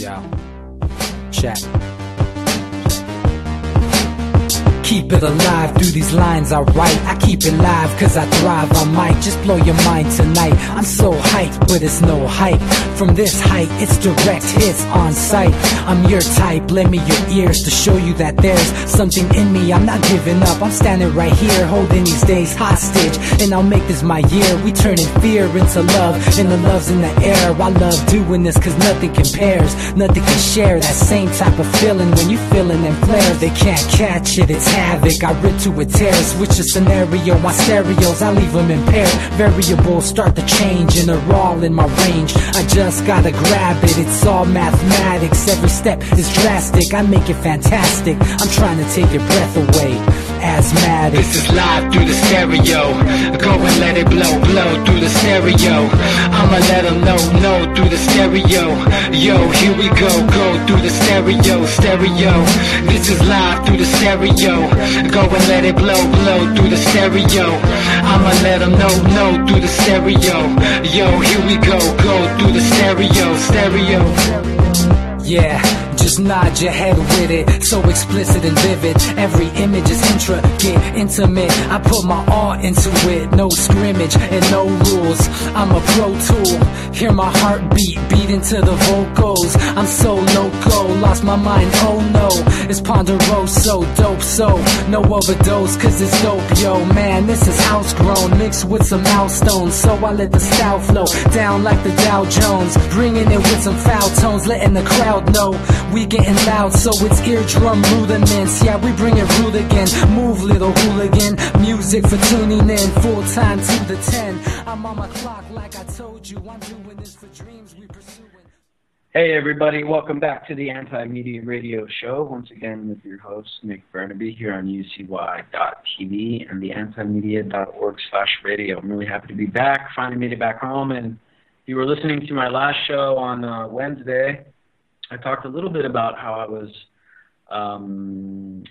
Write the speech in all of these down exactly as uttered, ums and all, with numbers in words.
Yeah. Check. Keep it alive through these lines I write. I keep it live cause I thrive. I might just blow your mind tonight. I'm so hyped, but it's no hype. From this height, it's direct hits on sight. I'm your type, lend me your ears to show you that there's something in me. I'm not giving up, I'm standing right here, holding these days hostage. And I'll make this my year. We turning fear into love, and the love's in the air. I love doing this cause nothing compares. Nothing can share that same type of feeling when you feeling them flares. They can't catch it, it's havoc. I rip to a tear, switch the scenario. My stereos, I leave them impaired. Variables start to change and they're all in my range. I just gotta grab it, it's all mathematics. Every step is drastic, I make it fantastic. I'm trying to take your breath away. Asthmatic. This is live through the stereo. Go and let it blow, blow through the stereo. I'ma let them know, know through the stereo. Yo, here we go, go through the stereo, stereo. This is live through the stereo. Go and let it blow, blow through the stereo. I'ma let them know, know through the stereo. Yo, here we go, go through the stereo, stereo. Yeah, just nod your head with it, so explicit and vivid. Every image is intricate, intimate. I put my all into it, no scrimmage and no rules. I'm a pro tool, hear my heartbeat beat into the vocals. I'm so loco, lost my mind, oh no. It's ponderoso, dope, so no overdose, cause it's dope, yo. Man, this is house grown, mixed with some milestones. So I let the style flow down like the Dow Jones, bringing it with some foul tones, letting the crowd know we getting loud, so it's eardrum rudiments. Yeah, we bring it rude again. Move, little hooligan. Music for tuning in, full time to the ten. I'm on my clock like I told you. I'm doing this for dreams we pursuing. Hey everybody, welcome back to the Anti-Media Radio Show. Once again with your host, Nick Burnaby, here on U C Y dot T V and the antimedia dot org slash radio. I'm really happy to be back, finally made it back home. And if you were listening to my last show on uh, Wednesday, I talked a little bit about how I was, um,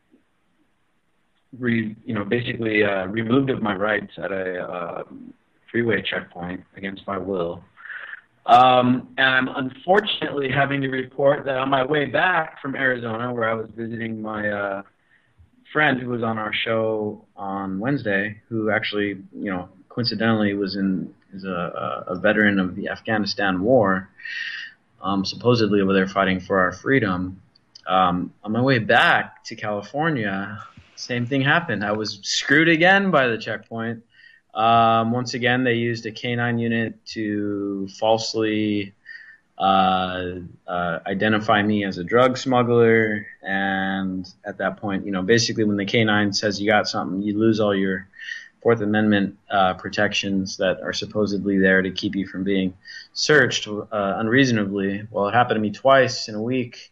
re, you know, basically uh, removed of my rights at a uh, freeway checkpoint against my will. Um, and I'm unfortunately having to report that on my way back from Arizona, where I was visiting my uh, friend who was on our show on Wednesday, who actually, you know, coincidentally was in is a, a veteran of the Afghanistan war. Um, supposedly over there fighting for our freedom. Um, on my way back to California, same thing happened. I was screwed again by the checkpoint. Um, once again, they used a K nine unit to falsely uh, uh, identify me as a drug smuggler. And at that point, you know, basically when the K nine says you got something, you lose all your Fourth Amendment uh, protections that are supposedly there to keep you from being searched uh, unreasonably. Well, it happened to me twice in a week.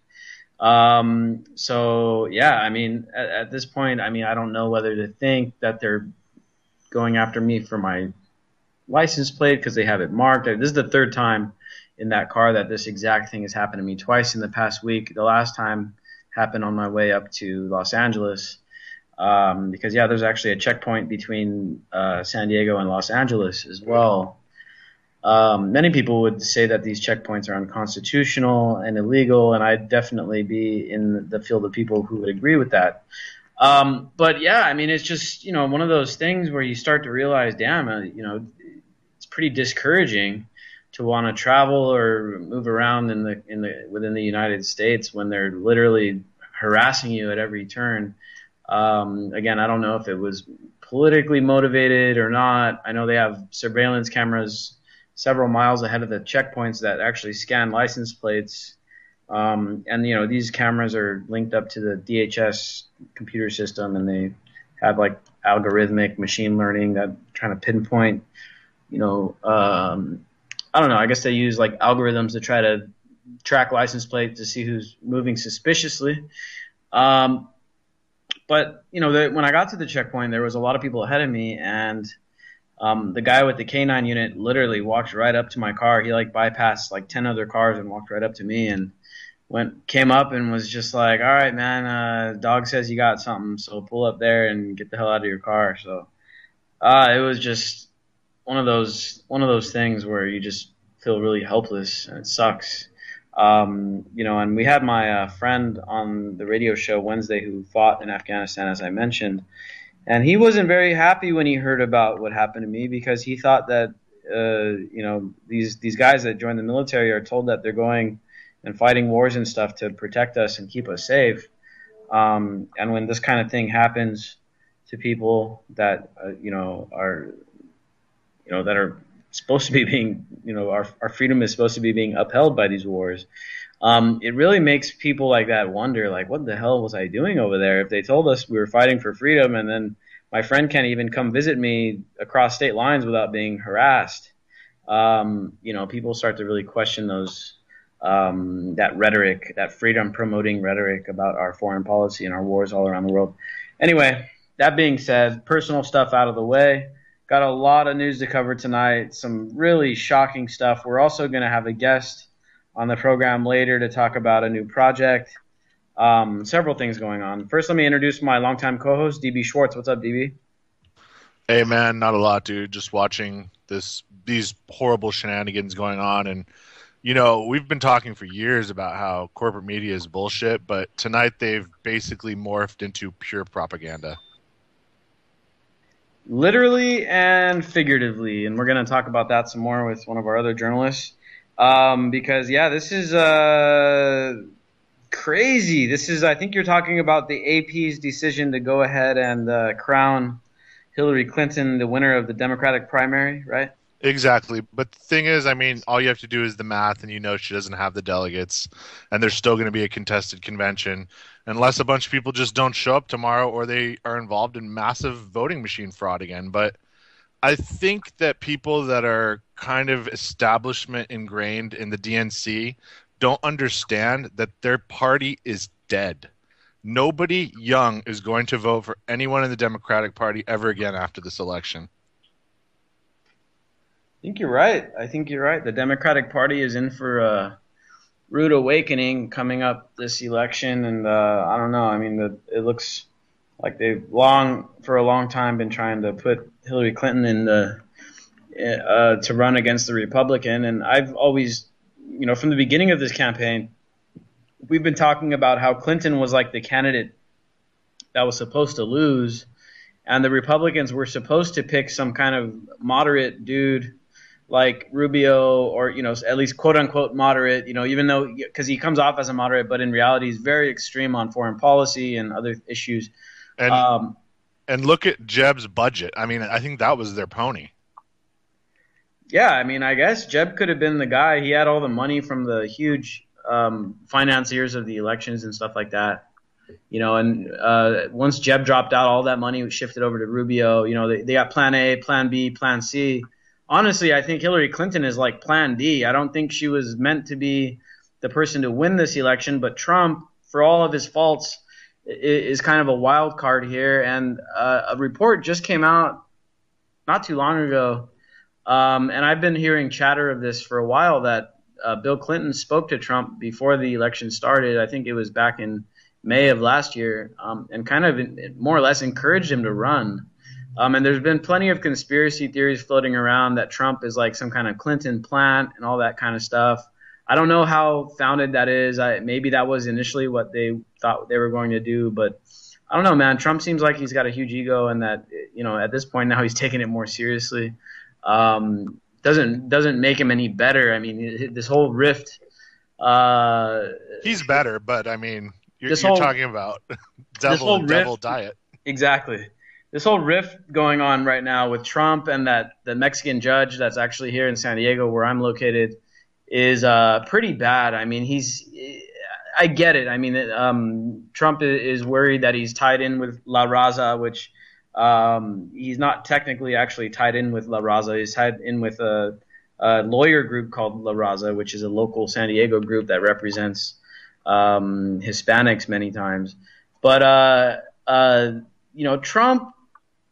Um, so, yeah, I mean, at, at this point, I mean, I don't know whether to think that they're going after me for my license plate because they have it marked. This is the third time in that car that this exact thing has happened to me, twice in the past week. The last time happened on my way up to Los Angeles. Um, because, yeah, there's actually a checkpoint between uh, San Diego and Los Angeles as well. Um, many people would say that these checkpoints are unconstitutional and illegal, and I'd definitely be in the field of people who would agree with that. Um, but, yeah, I mean, it's just, you know, one of those things where you start to realize, damn, uh, you know, it's pretty discouraging to want to travel or move around in the in the within the United States when they're literally harassing you at every turn. Um, again, I don't know if it was politically motivated or not. I know they have surveillance cameras several miles ahead of the checkpoints that actually scan license plates. Um, and, you know, these cameras are linked up to the D H S computer system, and they have, like, algorithmic machine learning that trying to pinpoint, you know, um, I don't know, I guess they use, like, algorithms to try to track license plates to see who's moving suspiciously. Um But, you know, the, when I got to the checkpoint, there was a lot of people ahead of me, and um, the guy with the K nine unit literally walked right up to my car. He, like, bypassed, like, ten other cars and walked right up to me and went came up and was just like, all right, man, uh, dog says you got something, so pull up there and get the hell out of your car. So uh, it was just one of those one of those things where you just feel really helpless, and it sucks. Um, you know, and we had my uh, friend on the radio show Wednesday who fought in Afghanistan, as I mentioned, and he wasn't very happy when he heard about what happened to me because he thought that, uh, you know, these these guys that join the military are told that they're going and fighting wars and stuff to protect us and keep us safe. Um, and when this kind of thing happens to people that, uh, you know, are, you know, that are supposed to be being, you know, our our freedom is supposed to be being upheld by these wars. Um, it really makes people like that wonder, like, what the hell was I doing over there? If they told us we were fighting for freedom, and then my friend can't even come visit me across state lines without being harassed, um, you know, people start to really question those um, that rhetoric, that freedom-promoting rhetoric about our foreign policy and our wars all around the world. Anyway, that being said, personal stuff out of the way. Got a lot of news to cover tonight, some really shocking stuff. We're also going to have a guest on the program later to talk about a new project. Um, several things going on. First, let me introduce my longtime co-host, D B Schwartz. What's up, D B? Hey, man, not a lot, dude. Just watching this these horrible shenanigans going on. And, you know, we've been talking for years about how corporate media is bullshit, but tonight they've basically morphed into pure propaganda. Literally and figuratively, and we're going to talk about that some more with one of our other journalists. Um, because, yeah, this is uh, crazy. This is, I think you're talking about the A P's decision to go ahead and uh, crown Hillary Clinton the winner of the Democratic primary, right? Exactly. But the thing is, I mean, all you have to do is the math, and you know she doesn't have the delegates, and there's still going to be a contested convention unless a bunch of people just don't show up tomorrow or they are involved in massive voting machine fraud again. But I think that people that are kind of establishment ingrained in the D N C don't understand that their party is dead. Nobody young is going to vote for anyone in the Democratic Party ever again after this election. I think you're right. I think you're right. The Democratic Party is in for a rude awakening coming up this election, and uh, I don't know. I mean, the, it looks like they've long, for a long time, been trying to put Hillary Clinton in the uh, to run against the Republican, and I've always, you know, from the beginning of this campaign, we've been talking about how Clinton was like the candidate that was supposed to lose, and the Republicans were supposed to pick some kind of moderate dude like Rubio, or, you know, at least quote unquote moderate, you know, even though, because he comes off as a moderate, but in reality he's very extreme on foreign policy and other issues. And, um, and look at Jeb's budget. I mean, I think that was their pony. Yeah, I mean, I guess Jeb could have been the guy. He had all the money from the huge um, financiers of the elections and stuff like that. You know, and uh, once Jeb dropped out, all that money was shifted over to Rubio. You know, they, they got plan A, plan B, plan C. Honestly, I think Hillary Clinton is like plan D. I don't think she was meant to be the person to win this election, but Trump, for all of his faults, is kind of a wild card here. And uh, a report just came out not too long ago, um, and I've been hearing chatter of this for a while, that uh, Bill Clinton spoke to Trump before the election started. I think it was back in May of last year, um, and kind of more or less encouraged him to run. Um, and there's been plenty of conspiracy theories floating around that Trump is like some kind of Clinton plant and all that kind of stuff. I don't know how founded that is. I, maybe that was initially what they thought they were going to do, but I don't know, man. Trump seems like he's got a huge ego, and that, you know, at this point now he's taking it more seriously. Um, doesn't doesn't make him any better. I mean, this whole rift. Uh, he's better, but I mean, you're, this you're whole, talking about devil and devil diet. Exactly. This whole rift going on right now with Trump and that the Mexican judge that's actually here in San Diego, where I'm located, is uh, pretty bad. I mean, he's – I get it. I mean, um, Trump is worried that he's tied in with La Raza, which um, he's not technically actually tied in with La Raza. He's tied in with a, a lawyer group called La Raza, which is a local San Diego group that represents um, Hispanics many times. But, uh, uh, you know, Trump –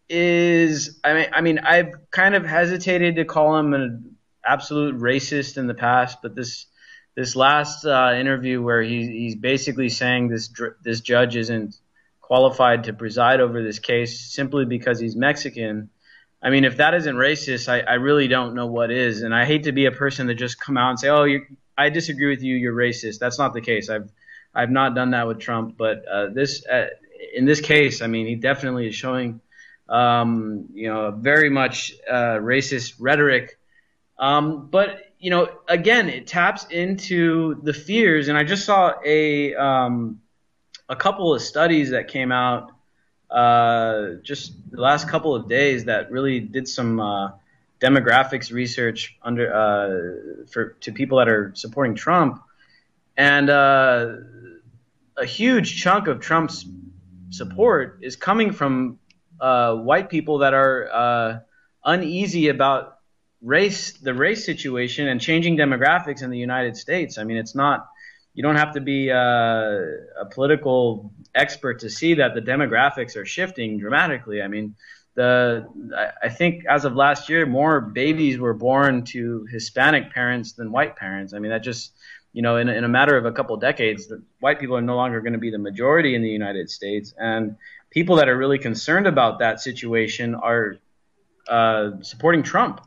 is I mean I mean I've kind of hesitated to call him an absolute racist in the past, but this this last uh, interview where he, he's basically saying this this judge isn't qualified to preside over this case simply because he's Mexican. I mean, if that isn't racist, I, I really don't know what is. And I hate to be a person that just come out and say, oh, you I disagree with you. You're racist. That's not the case. I've I've not done that with Trump, but uh, this uh, in this case, I mean, he definitely is showing, um, you know, very much uh, racist rhetoric. Um, but you know, again, it taps into the fears, and I just saw a um, a couple of studies that came out uh, just the last couple of days that really did some uh, demographics research under uh, for to people that are supporting Trump, and uh, a huge chunk of Trump's support is coming from uh, white people that are uh, uneasy about race, the race situation, and changing demographics in the United States. I mean, it's not. You don't have to be uh, a political expert to see that the demographics are shifting dramatically. I mean, the I think as of last year, more babies were born to Hispanic parents than white parents. I mean, that just, you know, in, in a matter of a couple decades, the white people are no longer going to be the majority in the United States. And people that are really concerned about that situation are uh, supporting Trump.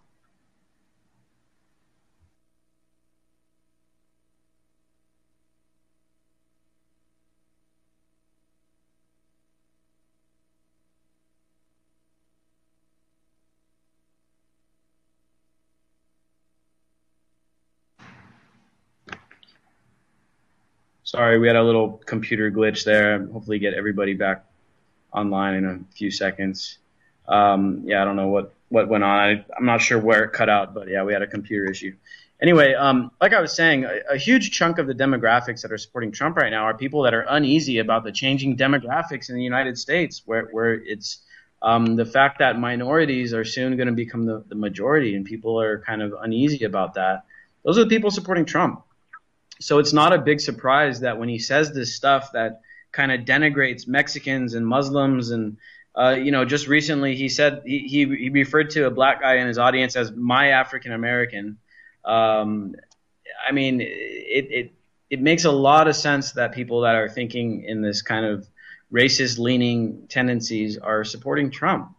Sorry, we had a little computer glitch there. Hopefully get everybody back online in a few seconds. Um, yeah, I don't know what, what went on. I, I'm not sure where it cut out, but yeah, we had a computer issue. Anyway, um, like I was saying, a, a huge chunk of the demographics that are supporting Trump right now are people that are uneasy about the changing demographics in the United States, where, where it's um, the fact that minorities are soon going to become the, the majority, and people are kind of uneasy about that. Those are the people supporting Trump. So it's not a big surprise that when he says this stuff that kind of denigrates Mexicans and Muslims, and uh, you know, just recently he said he, he he referred to a black guy in his audience as my African American. Um, I mean, it it it makes a lot of sense that people that are thinking in this kind of racist leaning tendencies are supporting Trump.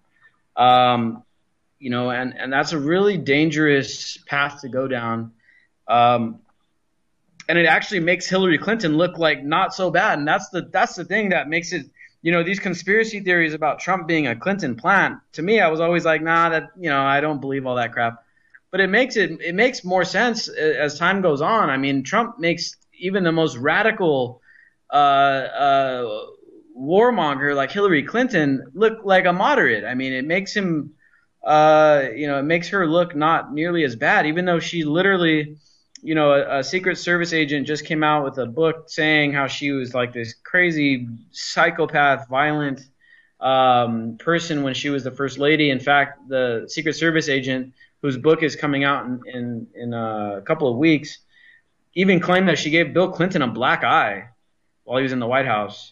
Um, you know, and and that's a really dangerous path to go down. Um, And it actually makes Hillary Clinton look like not so bad. And that's the that's the thing that makes it, you know, these conspiracy theories about Trump being a Clinton plant. To me, I was always like, nah, that, you know, I don't believe all that crap. But it makes it it makes more sense as time goes on. I mean, Trump makes even the most radical uh, uh, warmonger like Hillary Clinton look like a moderate. I mean, it makes him, uh, you know, it makes her look not nearly as bad, even though she literally. You know, a, a Secret Service agent just came out with a book saying how she was like this crazy psychopath, violent um, person when she was the first lady. In fact, the Secret Service agent, whose book is coming out in, in, in a couple of weeks, even claimed that she gave Bill Clinton a black eye while he was in the White House.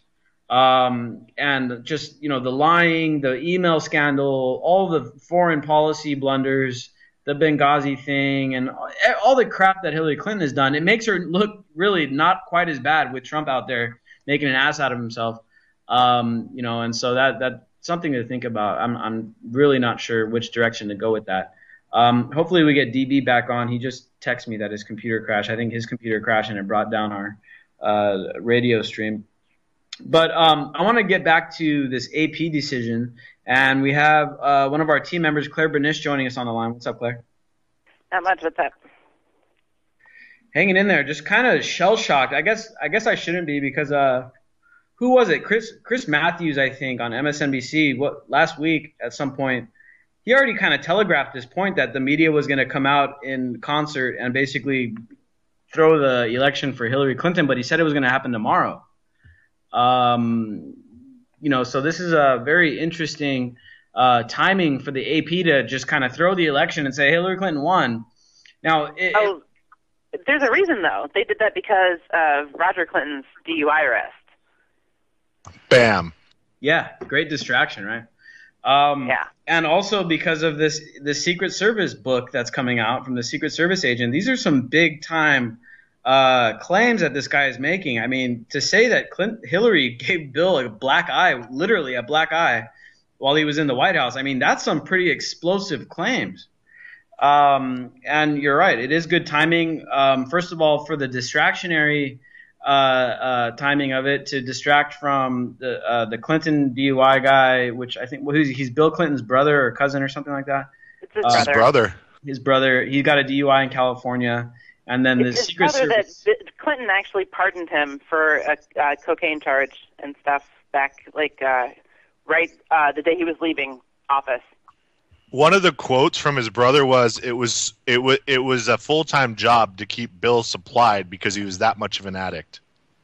Um, and just, you know, the lying, the email scandal, all the foreign policy blunders, the Benghazi thing, and all the crap that Hillary Clinton has done, it makes her look really not quite as bad with Trump out there making an ass out of himself. Um, you know, and so that that's something to think about. I'm I'm really not sure which direction to go with that. Um, hopefully we get D B back on. He just texted me that his computer crashed. I think his computer crashed and it brought down our uh, radio stream. But um, I want to get back to this A P decision. And we have uh, one of our team members, Claire Bernish, joining us on the line. What's up, Claire? Not much. What's up? Hanging in there, just kind of shell-shocked. I guess I guess I shouldn't be because uh, who was it? Chris Chris Matthews, I think, on M S N B C what last week at some point. He already kind of telegraphed this point that the media was going to come out in concert and basically throw the election for Hillary Clinton, but he said it was going to happen tomorrow. Um. You know, so this is a very interesting uh, timing for the A P to just kind of throw the election and say Hillary Clinton won. Now, it, oh, there's a reason though. They did that because of Roger Clinton's D U I arrest. Bam. Yeah, great distraction, right? Um, yeah. And also because of this, the Secret Service book that's coming out from the Secret Service agent. These are some big time. Uh, claims that this guy is making. I mean, to say that Clint, Hillary gave Bill a black eye, literally a black eye, while he was in the White House, I mean, that's some pretty explosive claims. Um, and you're right. It is good timing. Um, first of all, for the distractionary uh, uh, timing of it, to distract from the uh, the Clinton D U I guy, which I think well, he's, he's Bill Clinton's brother or cousin or something like that. It's his Uh, brother. His brother. His brother. He got a D U I in California, and then the It's his Secret brother Service. that that Clinton actually pardoned him for a, a cocaine charge and stuff back, like, uh, right uh, the day he was leaving office. One of the quotes from his brother was, "It was it was it was a full time job to keep Bill supplied because he was that much of an addict."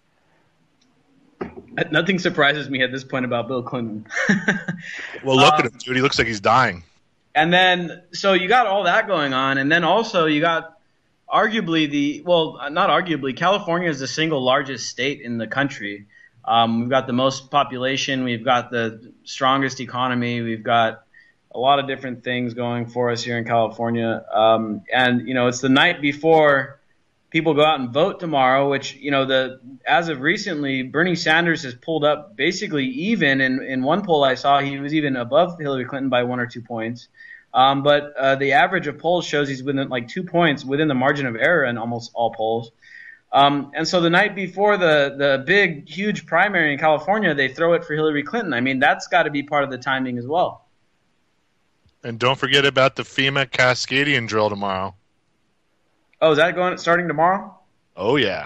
Nothing surprises me at this point about Bill Clinton. Well, look Um, at him, dude. He looks like he's dying. And then, so you got all that going on, and then also you got arguably the, well, not arguably, California is the single largest state in the country. Um, we've got the most population, we've got the strongest economy, we've got a lot of different things going for us here in California. Um, and, you know, it's the night before people go out and vote tomorrow, which, you know, the as of recently, Bernie Sanders has pulled up basically even. In, in one poll I saw, he was even above Hillary Clinton by one or two points. Um, but uh, the average of polls shows he's within like two points within the margin of error in almost all polls. Um, and so the night before the, the big, huge primary in California, they throw it for Hillary Clinton. I mean, that's got to be part of the timing as well. And don't forget about the FEMA Cascadian drill tomorrow. Oh, is that going starting tomorrow? Oh, yeah.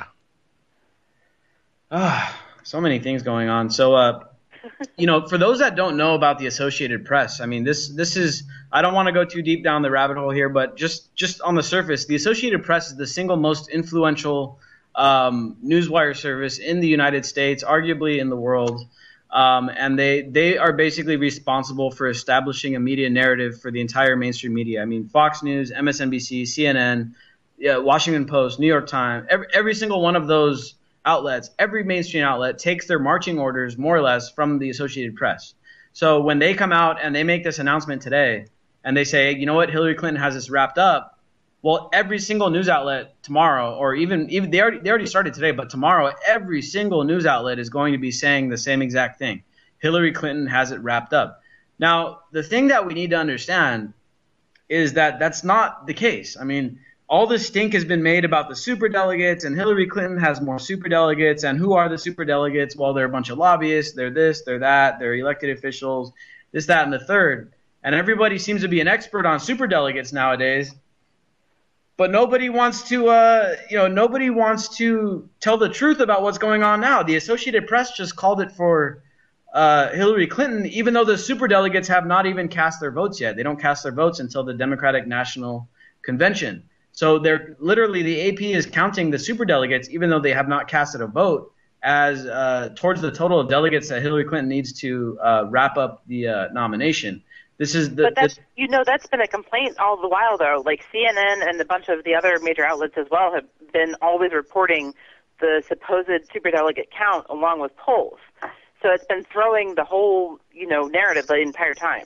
Ah, so many things going on. So, uh, you know, for those that don't know about the Associated Press, I mean, this this is, I don't want to go too deep down the rabbit hole here, but just just on the surface, the Associated Press is the single most influential um, newswire service in the United States, arguably in the world. Um, and they they are basically responsible for establishing a media narrative for the entire mainstream media. I mean, Fox News, M S N B C, C N N, yeah, Washington Post, New York Times, every, every single one of those outlets, every mainstream outlet takes their marching orders more or less from the Associated Press. So when they come out and they make this announcement today and they say, you know what, Hillary Clinton has this wrapped up, well, every single news outlet tomorrow, or even even they already they already started today, but tomorrow every single news outlet is going to be saying the same exact thing. Hillary Clinton has it wrapped up. Now, the thing that we need to understand is that that's not the case. I mean, all this stink has been made about the superdelegates, and Hillary Clinton has more superdelegates. And who are the superdelegates? Well, they're a bunch of lobbyists. They're this, they're that. They're elected officials, this, that, and the third. And everybody seems to be an expert on superdelegates nowadays. But nobody wants to, uh, you know, nobody wants to tell the truth about what's going on now. The Associated Press just called it for uh, Hillary Clinton, even though the superdelegates have not even cast their votes yet. They don't cast their votes until the Democratic National Convention. So they're literally, the A P is counting the superdelegates, even though they have not casted a vote, as uh, towards the total of delegates that Hillary Clinton needs to uh, wrap up the uh, nomination. This is the. But that's, this, you know, that's been a complaint all the while, though. Like C N N and a bunch of the other major outlets as well have been always reporting the supposed superdelegate count along with polls. So it's been throwing the whole, you know, narrative the entire time.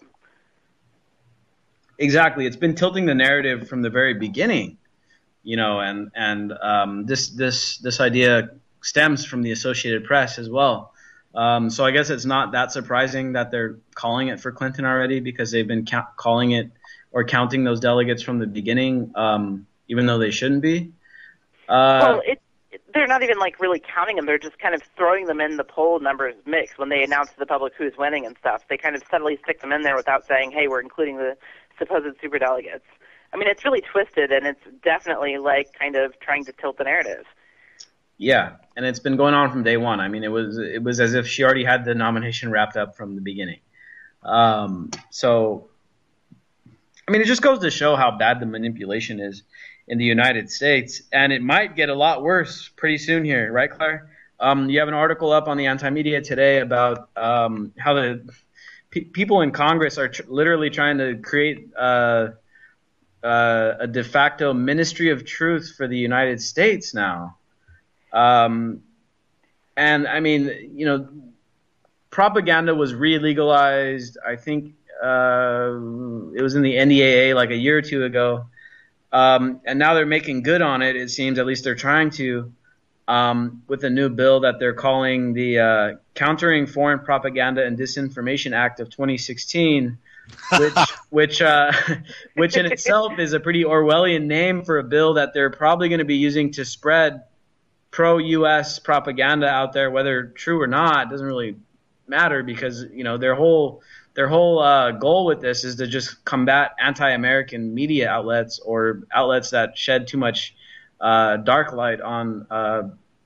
Exactly. It's been tilting the narrative from the very beginning, you know, and, and um, this, this, this idea stems from the Associated Press as well. Um, so I guess it's not that surprising that they're calling it for Clinton already, because they've been ca- calling it or counting those delegates from the beginning, um, even though they shouldn't be. Uh, Well, it, it, they're not even like really counting them. They're just kind of throwing them in the poll numbers mix when they announce to the public who's winning and stuff. They kind of subtly stick them in there without saying, hey, we're including the supposed superdelegates. I mean, it's really twisted, and it's definitely like kind of trying to tilt the narrative. Yeah, and it's been going on from day one. I mean, it was it was as if she already had the nomination wrapped up from the beginning. Um, so, I mean, it just goes to show how bad the manipulation is in the United States, and it might get a lot worse pretty soon here, right, Claire? Um, you have an article up on the Anti-Media today about um, how the pe- people in Congress are tr- literally trying to create uh, uh, a de facto Ministry of Truth for the United States now. Um, and I mean, you know, propaganda was re-legalized, I think uh, it was in the N D A A like a year or two ago. Um, and now they're making good on it, it seems, at least they're trying to, um, with a new bill that they're calling the uh, Countering Foreign Propaganda and Disinformation Act of twenty sixteen, which which uh, which in itself is a pretty Orwellian name for a bill that they're probably going to be using to spread pro-U S propaganda out there, whether true or not. It doesn't really matter because you know their whole their whole uh, goal with this is to just combat anti-American media outlets or outlets that shed too much uh, dark light on uh,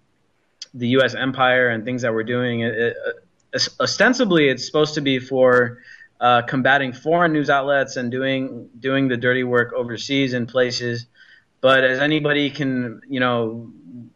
the U S empire and things that we're doing. It, it, ostensibly, it's supposed to be for uh, combating foreign news outlets and doing doing the dirty work overseas in places. But as anybody can, you know,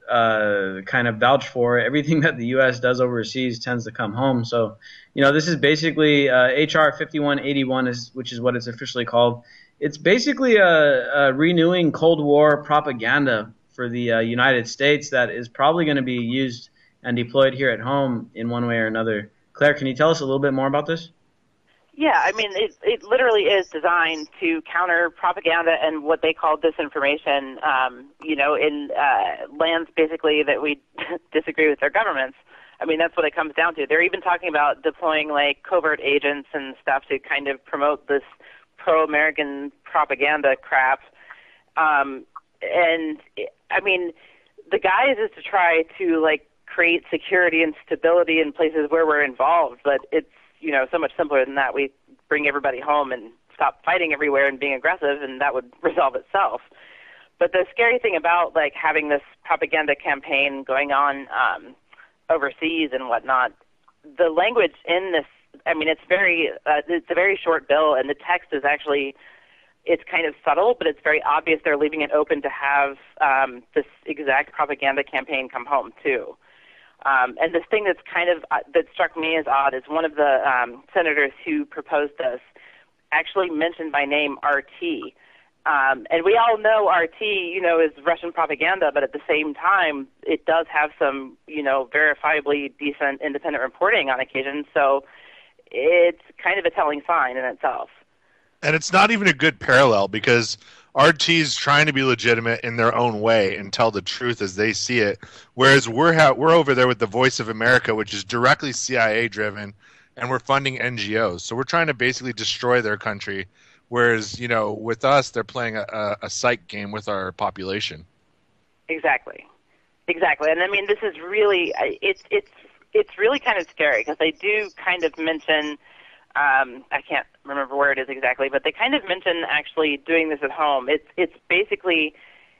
uh, kind of vouch for, everything that the U S does overseas tends to come home. So, you know, this is basically uh, H R fifty-one eighty-one, is, which is what it's officially called. It's basically a, a renewing Cold War propaganda for the uh, United States that is probably going to be used and deployed here at home in one way or another. Claire, can you tell us a little bit more about this? Yeah, I mean, it, it literally is designed to counter propaganda and what they call disinformation, um, you know, in uh, lands basically that we disagree with their governments. I mean, that's what it comes down to. They're even talking about deploying, like, covert agents and stuff to kind of promote this pro-American propaganda crap. Um, and, I mean, the guise is to try to, like, create security and stability in places where we're involved, but it's, you know, so much simpler than that. We bring everybody home and stop fighting everywhere and being aggressive, and that would resolve itself. But the scary thing about, like, having this propaganda campaign going on um, overseas and whatnot, the language in this, I mean, it's very, uh, it's a very short bill, and the text is actually, it's kind of subtle, but it's very obvious they're leaving it open to have um, this exact propaganda campaign come home, too. Um, and this thing that's kind of, uh, that struck me as odd is one of the um, senators who proposed this actually mentioned by name R T. Um, and we all know R T, you know, is Russian propaganda, but at the same time, it does have some, you know, verifiably decent independent reporting on occasion. So it's kind of a telling sign in itself. And it's not even a good parallel because R T's trying to be legitimate in their own way and tell the truth as they see it, whereas we're ha- we're over there with the Voice of America, which is directly C I A driven, and we're funding N G Os. So we're trying to basically destroy their country, whereas, you know, with us, they're playing a, a, a psych game with our population. Exactly, exactly. And I mean, this is really it's it's it's really kind of scary because they do kind of mention. Um, I can't remember where it is exactly, but they kind of mention actually doing this at home. It's it's basically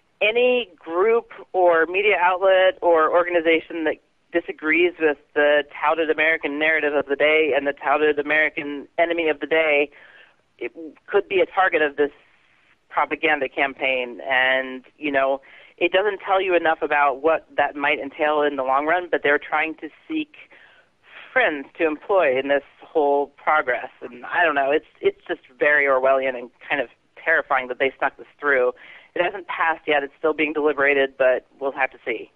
any group or media outlet or organization that disagrees with the touted American narrative of the day and the touted American enemy of the day, it could be a target of this propaganda campaign. And, you know, it doesn't tell you enough about what that might entail in the long run, but they're trying to seek friends to employ in this whole progress. And I don't know, it's it's just very Orwellian and kind of terrifying that they stuck this through. It hasn't passed yet. It's still being deliberated, but we'll have to see.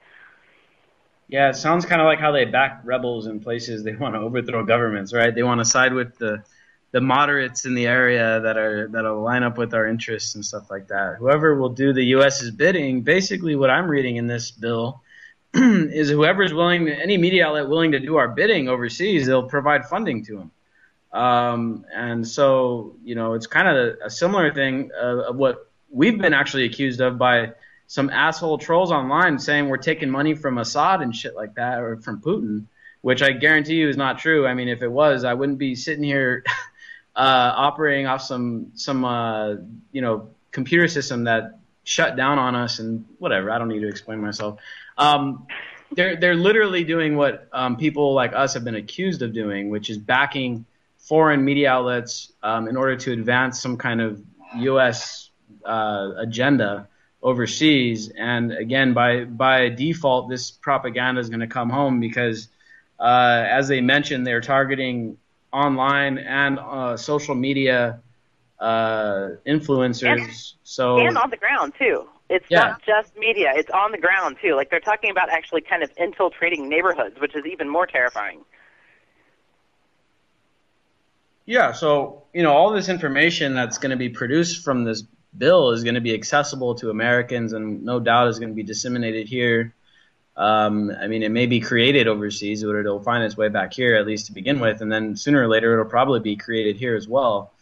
Yeah, it sounds kind of like how they back rebels in places they want to overthrow governments, right? They want to side with the the moderates in the area that are that'll line up with our interests and stuff like that. Whoever will do the U S's bidding, basically what I'm reading in this bill is whoever's willing, any media outlet willing to do our bidding overseas, they'll provide funding to them. Um, and so, you know, it's kind of a, a similar thing uh, of what we've been actually accused of by some asshole trolls online saying we're taking money from Assad and shit like that, or from Putin, which I guarantee you is not true. I mean, if it was, I wouldn't be sitting here uh, operating off some, some uh, you know, computer system that shut down on us and whatever. I don't need to explain myself. Um, they're they're literally doing what um, people like us have been accused of doing, which is backing foreign media outlets um, in order to advance some kind of U S uh, agenda overseas. And again, by by default, this propaganda is going to come home because, uh, as they mentioned, they're targeting online and uh, social media uh, influencers. And, so and on the ground too. It's yeah. not just media. It's on the ground, too. Like, they're talking about actually kind of infiltrating neighborhoods, which is even more terrifying. Yeah, so, you know, all this information that's going to be produced from this bill is going to be accessible to Americans and no doubt is going to be disseminated here. Um, I mean, it may be created overseas, but it'll find its way back here, at least to begin with, and then sooner or later it'll probably be created here as well.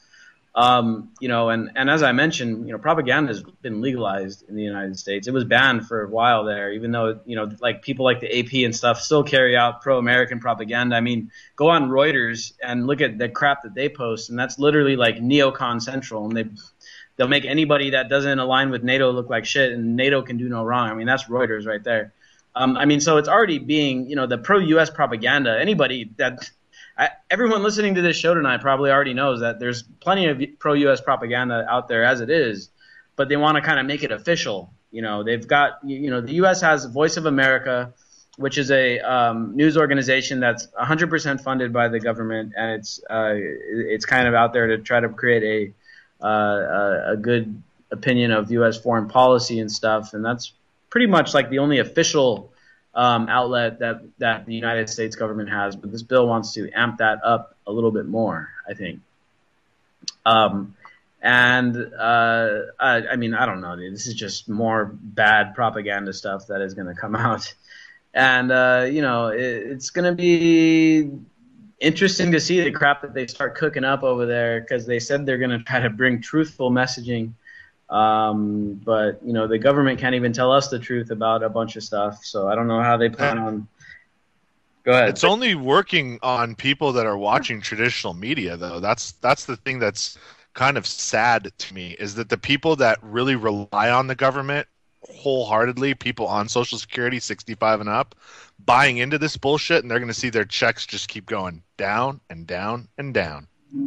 Um, you know, and, and as I mentioned, you know, propaganda has been legalized in the United States. It was banned for a while there, even though, you know, like people like the A P and stuff still carry out pro-American propaganda. I mean, go on Reuters and look at the crap that they post, and that's literally like neocon central, and they they'll make anybody that doesn't align with NATO look like shit, and NATO can do no wrong. I mean, that's Reuters right there. Um, I mean, so it's already being, you know, the pro-U S propaganda. Anybody that I, everyone listening to this show tonight probably already knows that there's plenty of pro-U S propaganda out there as it is, but they want to kind of make it official. You know, they've got, you know, the U S has Voice of America, which is a um, news organization that's one hundred percent funded by the government, and it's uh, it's kind of out there to try to create a uh, a good opinion of U S foreign policy and stuff, and that's pretty much like the only official Um, outlet that, that the United States government has, but this bill wants to amp that up a little bit more, I think. Um, and uh, I, I mean, I don't know, dude. This is just more bad propaganda stuff that is going to come out. And, uh, you know, it, it's going to be interesting to see the crap that they start cooking up over there, because they said they're going to try to bring truthful messaging. Um, but, you know, the government can't even tell us the truth about a bunch of stuff, so I don't know how they plan on. Go ahead. It's only working on people that are watching traditional media, though. That's that's the thing that's kind of sad to me, is that the people that really rely on the government wholeheartedly, people on Social Security, sixty-five and up, buying into this bullshit, and they're going to see their checks just keep going down and down and down.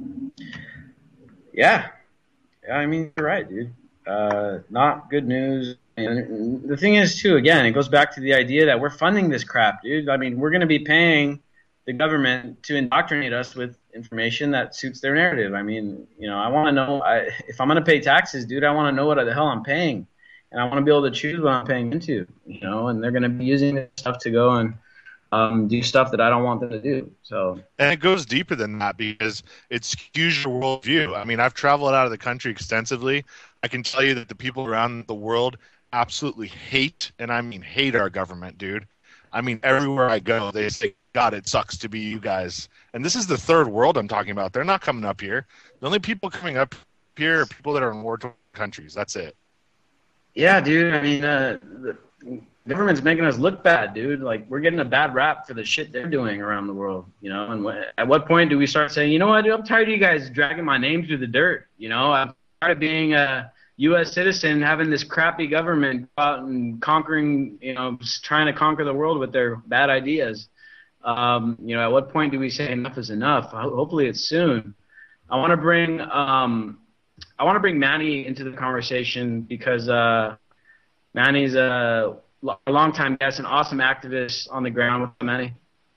Yeah. I mean, you're right, dude. Uh, not good news. And the thing is, too, again, it goes back to the idea that we're funding this crap, dude. I mean, we're going to be paying the government to indoctrinate us with information that suits their narrative. I mean, you know, I want to know, I, if I'm going to pay taxes, dude, I want to know what the hell I'm paying. And I want to be able to choose what I'm paying into, you know, and they're going to be using this stuff to go and um, do stuff that I don't want them to do. So, and it goes deeper than that, because it skews your worldview. I mean, I've traveled out of the country extensively. I can tell you that the people around the world absolutely hate, and I mean hate, our government, dude. I mean, everywhere I go, they say, God, it sucks to be you guys. And this is the third world I'm talking about. They're not coming up here. The only people coming up here are people that are in war-torn countries. That's it. Yeah, dude. I mean, uh, the government's making us look bad, dude. Like, we're getting a bad rap for the shit they're doing around the world, you know. And wh- at what point do we start saying, you know what, dude, I'm tired of you guys dragging my name through the dirt, you know? I'm tired of being a U S citizen, having this crappy government go out and conquering, you know, just trying to conquer the world with their bad ideas. Um, you know, at what point do we say enough is enough? Ho- hopefully it's soon. I want to bring um, I want to bring Manny into the conversation, because uh, Manny's a, a longtime guest, an awesome activist on the ground. What's up, Manny?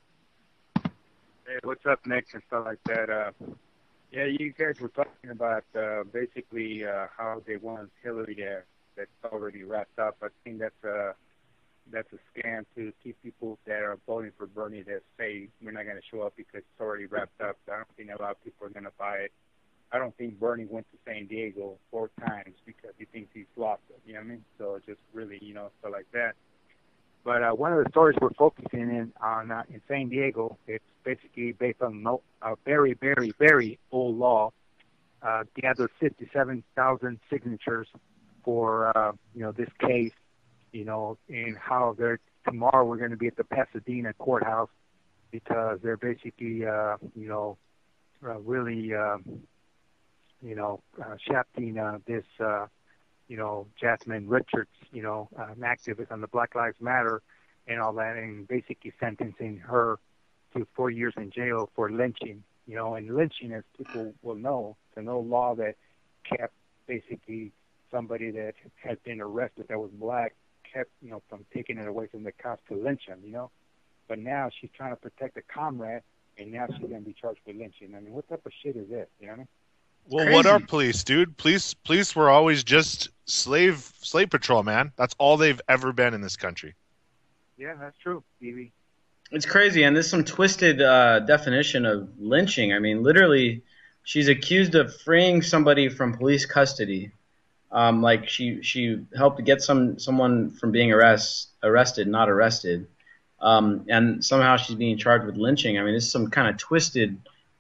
Hey, what's up, Nick, and stuff like that. Uh, yeah, you guys were talking about uh, basically uh, how they want Hillary there. That's already wrapped up. I think that's a that's a scam to keep people that are voting for Bernie to say we're not going to show up because it's already wrapped up. I don't think a lot of people are going to buy it. I don't think Bernie went to San Diego four times because he thinks he's lost it. You know what I mean? So just really, you know, stuff like that. But uh, one of the stories we're focusing in on uh, in San Diego, it's basically based on no, a very, very, very old law. Uh, gathered fifty-seven thousand signatures for uh, you know this case. You know, and how they're tomorrow we're going to be at the Pasadena courthouse because they're basically uh, you know uh, really um, you know uh, shafting uh, this. Uh, you know, Jasmine Richards, you know, uh, an activist on the Black Lives Matter and all that, and basically sentencing her to four years in jail for lynching, you know, and lynching, as people will know, it's an old law that kept basically somebody that had been arrested that was black, kept, you know, from taking it away from the cops to lynch him, you know. But now she's trying to protect a comrade, and now she's going to be charged with lynching. I mean, what type of shit is this, you know what I mean? Well, Crazy. What are police, dude? Police, police were always just slave, slave patrol, man. That's all they've ever been in this country. Yeah, that's true, Stevie. It's crazy, and there's some twisted uh, definition of lynching. I mean, literally, she's accused of freeing somebody from police custody. Um, like she she helped get some someone from being arrest arrested, not arrested, um, and somehow she's being charged with lynching. I mean, it's some kind of twisted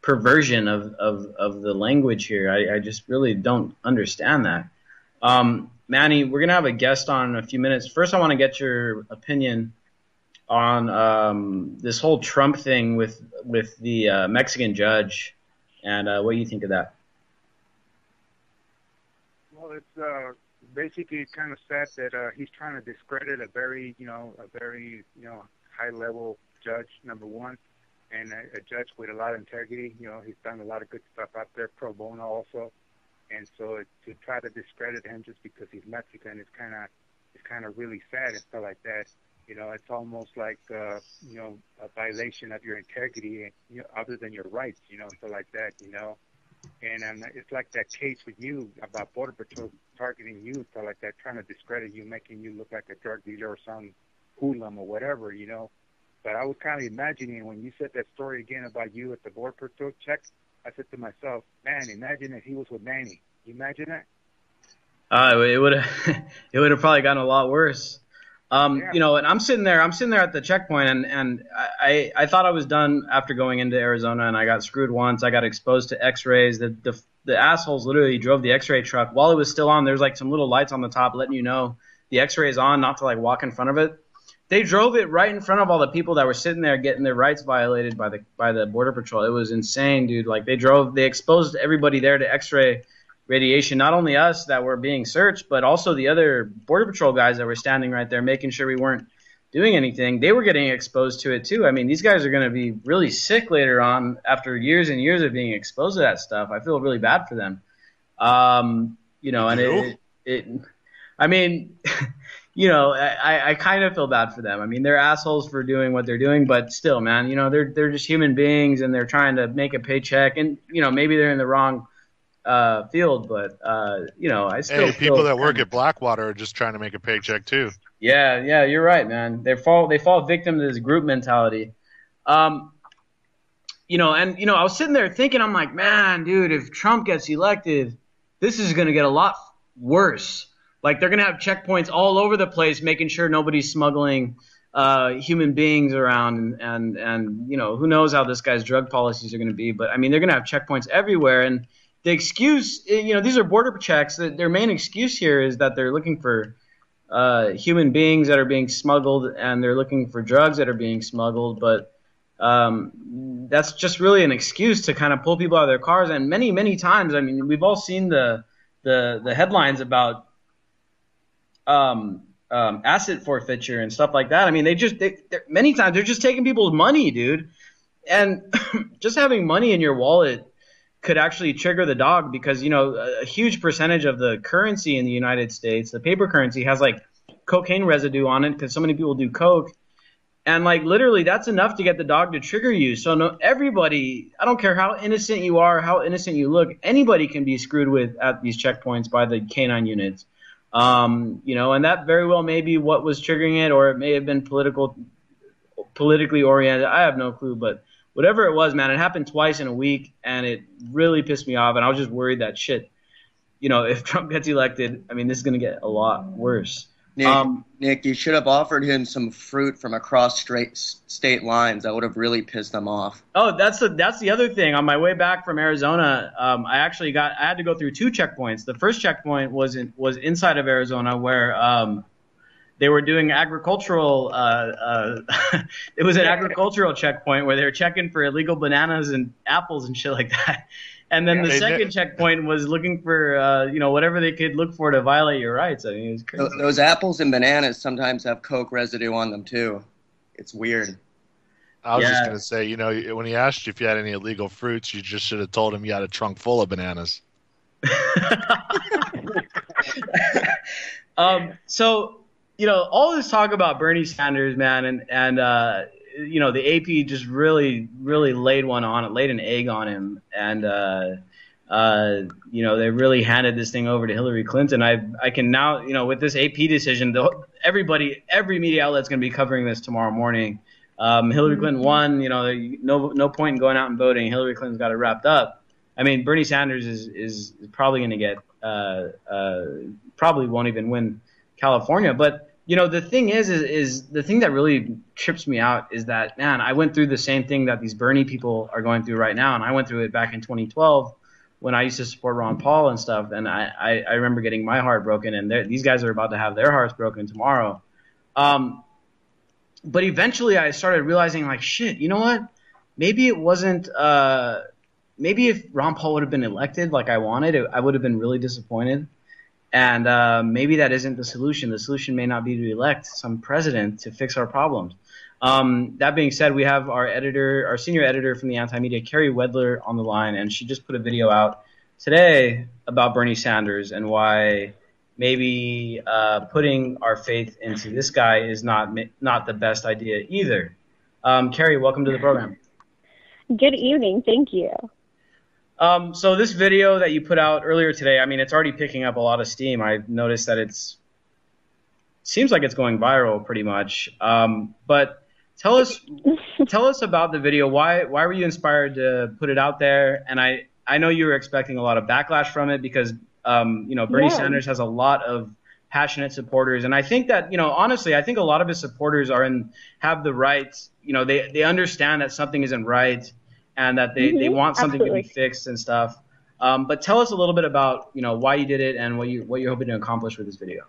perversion of, of, of the language here. I, I just really don't understand that. Um, Manny, we're going to have a guest on in a few minutes. First, I want to get your opinion on um, this whole Trump thing with with the uh, Mexican judge, and uh, what do you think of that? Well, it's uh, basically kind of sad that uh, he's trying to discredit a very, you know, a very, you know, high-level judge, number one, and a, a judge with a lot of integrity. You know, he's done a lot of good stuff out there, pro bono also. And so it, to try to discredit him just because he's Mexican is kind of it's kind of really sad and stuff like that. You know, it's almost like uh, you know a violation of your integrity, and, you know, other than your rights. You know, stuff like that. You know, and um, it's like that case with you about Border Patrol targeting you, stuff like that, trying to discredit you, making you look like a drug dealer or some hoodlum or whatever. You know, but I was kind of imagining when you said that story again about you at the Border Patrol check. I said to myself, man, imagine if he was with Manny. You imagine that? Uh, it would have, it would have probably gotten a lot worse. Um, Yeah. You know, and I'm sitting there, I'm sitting there at the checkpoint, and and I, I thought I was done after going into Arizona, and I got screwed once. I got exposed to X-rays. The the, the assholes literally drove the X-ray truck while it was still on. There's like some little lights on the top letting you know the X-ray is on, not to like walk in front of it. They drove it right in front of all the people that were sitting there getting their rights violated by the by the Border Patrol. It was insane, dude. Like they drove, they exposed everybody there to X-ray radiation. Not only us that were being searched, but also the other Border Patrol guys that were standing right there, making sure we weren't doing anything. They were getting exposed to it too. I mean, these guys are going to be really sick later on after years and years of being exposed to that stuff. I feel really bad for them. Um, you know, and it, it, it I mean. You know, I, I kind of feel bad for them. I mean, they're assholes for doing what they're doing, but still, man, you know, they're they're just human beings, and they're trying to make a paycheck, and you know, maybe they're in the wrong uh, field, but uh, you know, I still Hey, feel people that work kind of- at Blackwater are just trying to make a paycheck too. Yeah, yeah, you're right, man. They fall they fall victim to this group mentality. Um, you know, and you know, I was sitting there thinking, I'm like, man, dude, if Trump gets elected, this is going to get a lot worse. Like they're going to have checkpoints all over the place, making sure nobody's smuggling uh, human beings around. And, and, and, you know, who knows how this guy's drug policies are going to be. But, I mean, they're going to have checkpoints everywhere. And the excuse, you know, these are border checks. Their main excuse here is that they're looking for uh, human beings that are being smuggled, and they're looking for drugs that are being smuggled. But um, that's just really an excuse to kind of pull people out of their cars. And many, many times, I mean, we've all seen the the, the headlines about Um, um, asset forfeiture and stuff like that. I mean, they just they, many times they're just taking people's money, dude. And just having money in your wallet could actually trigger the dog, because you know a, a huge percentage of the currency in the United States, the paper currency, has like cocaine residue on it because so many people do coke. And like literally, that's enough to get the dog to trigger you. So no, everybody, I don't care how innocent you are, how innocent you look, anybody can be screwed with at these checkpoints by the canine units. Um, you know, and that very well may be what was triggering it, or it may have been political, politically oriented. I have no clue, but whatever it was, man, it happened twice in a week, and it really pissed me off. And I was just worried that shit, you know, if Trump gets elected, I mean, this is going to get a lot worse. Nick, Um, Nick, you should have offered him some fruit from across straight state lines. That would have really pissed them off. Oh, that's the that's the other thing. On my way back from Arizona, um, I actually got I had to go through two checkpoints. The first checkpoint was in, was inside of Arizona, where um, they were doing agricultural. Uh, uh, it was an agricultural checkpoint where they were checking for illegal bananas and apples and shit like that. And then the They second did- checkpoint was looking for uh, you know whatever they could look for to violate your rights. I mean, it was crazy. Th- Those apples and bananas sometimes have coke residue on them too. It's weird. I was Yeah. just going to say, you know, when he asked you if you had any illegal fruits, you just should have told him you had a trunk full of bananas. um, so, you know, all this talk about Bernie Sanders, man, and, and uh, you know, the A P just really, really laid one on it, laid an egg on him. And, uh, uh, you know, they really handed this thing over to Hillary Clinton. I I can now, you know, with this A P decision, the, everybody, every media outlet's going to be covering this tomorrow morning. Um, Hillary Clinton won, you know, no no point in going out and voting. Hillary Clinton's got it wrapped up. I mean, Bernie Sanders is, is probably going to get, uh, uh, probably won't even win California. But you know, the thing is, is, is the thing that really trips me out is that, man, I went through the same thing that these Bernie people are going through right now, and I went through it back in twenty twelve when I used to support Ron Paul and stuff, and I, I, I remember getting my heart broken, and these guys are about to have their hearts broken tomorrow. Um, but eventually I started realizing, like, shit, you know what? Maybe it wasn't uh, – maybe if Ron Paul would have been elected like I wanted, it, I would have been really disappointed. And uh, maybe that isn't the solution. The solution may not be to elect some president to fix our problems. Um, that being said, we have our editor, our senior editor from the Anti-Media, Carrie Wedler, on the line, and she just put a video out today about Bernie Sanders and why maybe uh, putting our faith into this guy is not not the best idea either. Um, Carrie, welcome to the program. Good evening. Thank you. Um, so this video that you put out earlier today, I mean, it's already picking up a lot of steam. I've noticed that it's seems like it's going viral pretty much. Um, but tell us tell us about the video. Why why were you inspired to put it out there? And I, I know you were expecting a lot of backlash from it because um, you know, Bernie yeah. Sanders has a lot of passionate supporters, and I think that, you know, honestly, I think a lot of his supporters are in have the right, you know, they they understand that something isn't right. And that they, mm-hmm, they want something absolutely. to be fixed and stuff. Um, but tell us a little bit about, you know, why you did it and what you what you're hoping to accomplish with this video.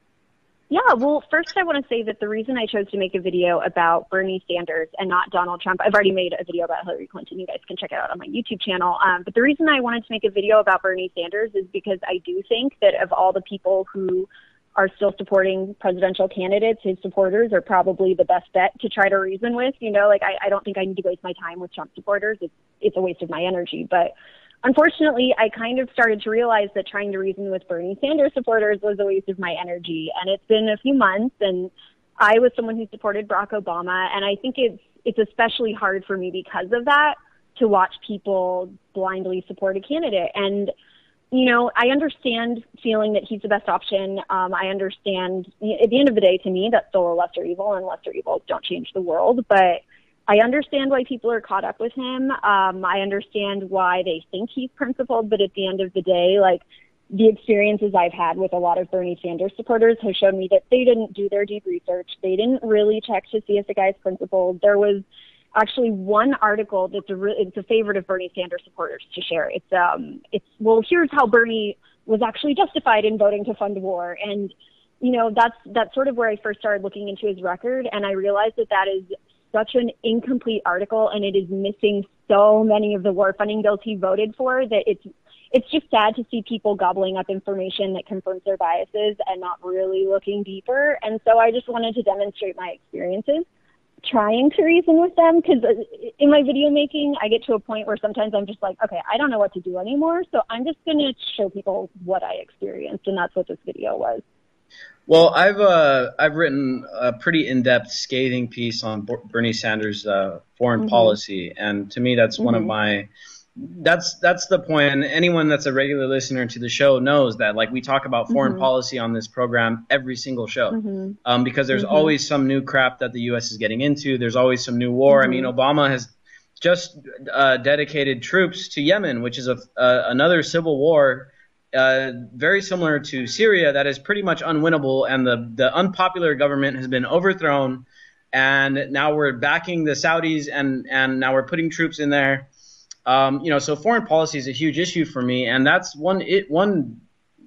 Yeah, well, first I want to say that the reason I chose to make a video about Bernie Sanders and not Donald Trump, I've already made a video about Hillary Clinton. You guys can check it out on my YouTube channel. Um, but the reason I wanted to make a video about Bernie Sanders is because I do think that of all the people who are still supporting presidential candidates, his supporters are probably the best bet to try to reason with. You know, like, I, I don't think I need to waste my time with Trump supporters. It's, it's a waste of my energy. But unfortunately, I kind of started to realize that trying to reason with Bernie Sanders supporters was a waste of my energy. And it's been a few months, and I was someone who supported Barack Obama, and I think it's it's especially hard for me because of that to watch people blindly support a candidate. And you know, I understand feeling that he's the best option. Um, I understand, at the end of the day, to me, that's still a lesser evil, and lesser evils don't change the world. But I understand why people are caught up with him. Um, I understand why they think he's principled. But at the end of the day, like, the experiences I've had with a lot of Bernie Sanders supporters have shown me that they didn't do their deep research. They didn't really check to see if the guy's principled. There was actually one article that's a re- it's a favorite of Bernie Sanders supporters to share. It's um it's well here's how Bernie was actually justified in voting to fund war, and you know that's that's sort of where I first started looking into his record, and I realized that that is such an incomplete article, and it is missing so many of the war funding bills he voted for that it's it's just sad to see people gobbling up information that confirms their biases and not really looking deeper. And so I just wanted to demonstrate my experiences trying to reason with them, because in my video making, I get to a point where sometimes I'm just like, okay, I don't know what to do anymore, so I'm just going to show people what I experienced, and that's what this video was. Well, I've uh, I've written a pretty in-depth, scathing piece on Bernie Sanders' uh, foreign mm-hmm. policy, and to me, that's mm-hmm. one of my that's that's the point. And anyone that's a regular listener to the show knows that, like, we talk about foreign mm-hmm. policy on this program every single show, mm-hmm. um, because there's mm-hmm. always some new crap that the U S is getting into. There's always some new war. Mm-hmm. I mean, Obama has just uh, dedicated troops to Yemen, which is a uh, another civil war, uh, very similar to Syria, that is pretty much unwinnable, and the the unpopular government has been overthrown, and now we're backing the Saudis, and and now we're putting troops in there. Um, you know, so foreign policy is a huge issue for me, and that's one it one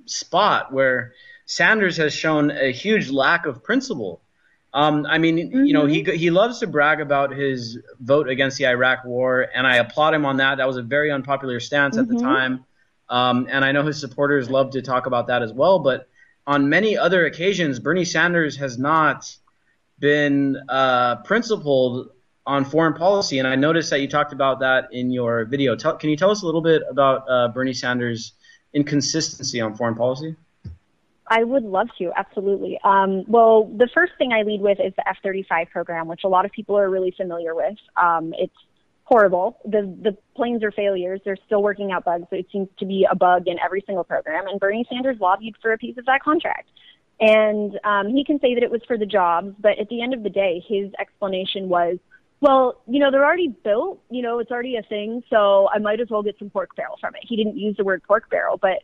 spot where Sanders has shown a huge lack of principle. Um, I mean, mm-hmm. you know, he he loves to brag about his vote against the Iraq War, and I applaud him on that. That was a very unpopular stance mm-hmm. at the time, um, and I know his supporters love to talk about that as well. But on many other occasions, Bernie Sanders has not been uh, principled on foreign policy, and I noticed that you talked about that in your video. Tell, can you tell us a little bit about uh, Bernie Sanders' inconsistency on foreign policy? I would love to, absolutely. Um, well, the first thing I lead with is the F thirty-five program, which a lot of people are really familiar with. Um, it's horrible. The the planes are failures. They're still working out bugs. So it seems to be a bug in every single program, and Bernie Sanders lobbied for a piece of that contract. And um, he can say that it was for the jobs, but at the end of the day, his explanation was, well, you know, they're already built, you know, it's already a thing, so I might as well get some pork barrel from it. He didn't use the word pork barrel, but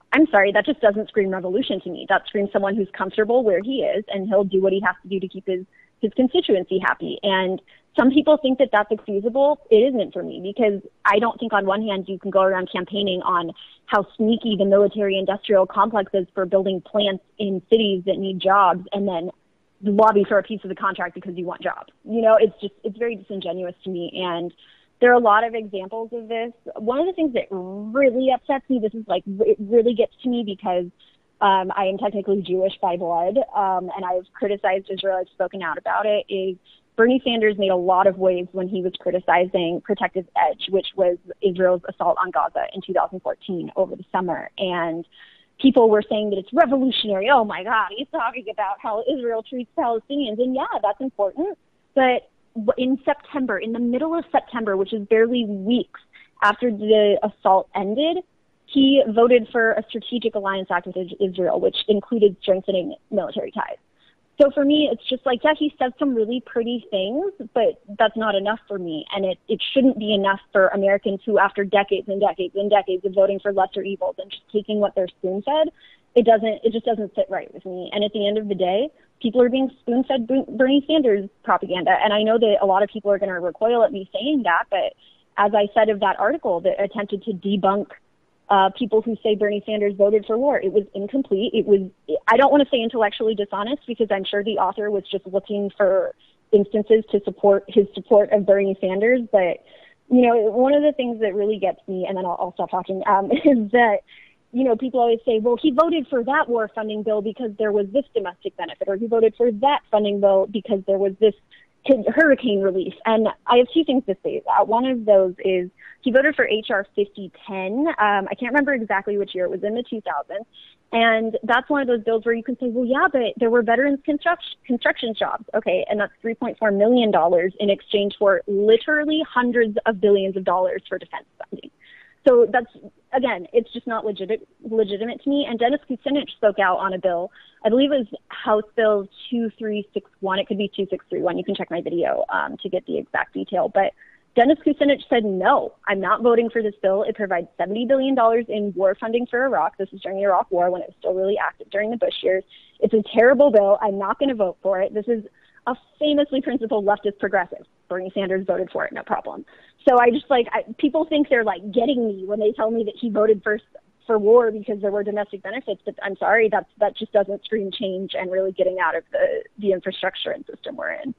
I'm sorry, that just doesn't scream revolution to me. That screams someone who's comfortable where he is, and he'll do what he has to do to keep his, his constituency happy. And some people think that that's excusable. It isn't for me, because I don't think on one hand you can go around campaigning on how sneaky the military-industrial complex is for building plants in cities that need jobs and then lobby for a piece of the contract because you want jobs. You know, it's just, it's very disingenuous to me. And there are a lot of examples of this. One of the things that really upsets me, this is like, it really gets to me because um, I am technically Jewish by blood, um, and I've criticized Israel, I've spoken out about it, is Bernie Sanders made a lot of waves when he was criticizing Protective Edge, which was Israel's assault on Gaza in two thousand fourteen over the summer. And people were saying that it's revolutionary. Oh my God, he's talking about how Israel treats Palestinians. And yeah, that's important. But in September, in the middle of September, which is barely weeks after the assault ended, he voted for a strategic alliance act with Israel, which included strengthening military ties. So for me, it's just like, yeah, he said some really pretty things, but that's not enough for me. And it, it shouldn't be enough for Americans who, after decades and decades and decades of voting for lesser evils and just taking what they're spoon-fed, it doesn't, it just doesn't sit right with me. And at the end of the day, people are being spoon-fed Bernie Sanders propaganda. And I know that a lot of people are going to recoil at me saying that, but as I said of that article that attempted to debunk Uh, people who say Bernie Sanders voted for war, it was incomplete. It was, I don't want to say intellectually dishonest, because I'm sure the author was just looking for instances to support his support of Bernie Sanders. But, you know, one of the things that really gets me, and then I'll, I'll stop talking, um, is that, you know, people always say, well, he voted for that war funding bill because there was this domestic benefit, or he voted for that funding bill because there was this hurricane relief. And I have two things to say that. One of those is he voted for H R fifty ten. Um, I can't remember exactly which year. It was in the two thousands. And that's one of those bills where you can say, well, yeah, but there were veterans construction, construction jobs. Okay, and that's three point four million dollars in exchange for literally hundreds of billions of dollars for defense spending. So that's, again, it's just not legit, legitimate to me. And Dennis Kucinich spoke out on a bill. I believe it was House Bill two three six one. It could be two six three one. You can check my video um, to get the exact detail. But Dennis Kucinich said, no, I'm not voting for this bill. It provides seventy billion dollars in war funding for Iraq. This is during the Iraq War when it was still really active during the Bush years. It's a terrible bill. I'm not going to vote for it. This is a famously principled leftist progressive. Bernie Sanders voted for it, no problem. So I just like, I, people think they're like getting me when they tell me that he voted for, for war because there were domestic benefits, but I'm sorry, that's, that just doesn't scream change and really getting out of the, the infrastructure and system we're in.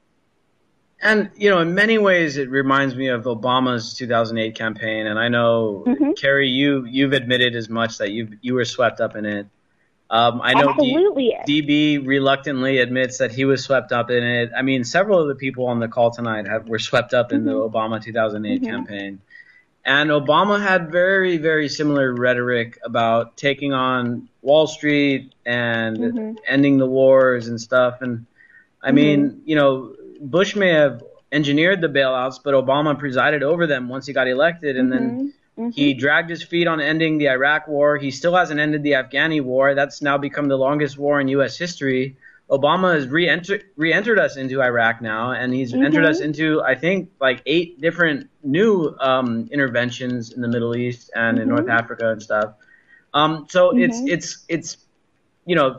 And, you know, in many ways, it reminds me of Obama's two thousand eight campaign. And I know, mm-hmm. Carrie, you, you've admitted as much that you you were swept up in it. Um, I know D, D B reluctantly admits that he was swept up in it. I mean, several of the people on the call tonight have, were swept up in mm-hmm. the Obama two thousand eight mm-hmm. campaign. And Obama had very, very similar rhetoric about taking on Wall Street and mm-hmm. ending the wars and stuff. And, I mm-hmm. mean, you know, Bush may have engineered the bailouts, but Obama presided over them once he got elected. And mm-hmm. then mm-hmm. he dragged his feet on ending the Iraq war. He still hasn't ended the Afghani war. That's now become the longest war in U S history. Obama has re-entered, re-entered us into Iraq now, and he's mm-hmm. entered us into, I think, like eight different new um, interventions in the Middle East and mm-hmm. in North Africa and stuff. Um, so mm-hmm. it's, it's, it's, you know,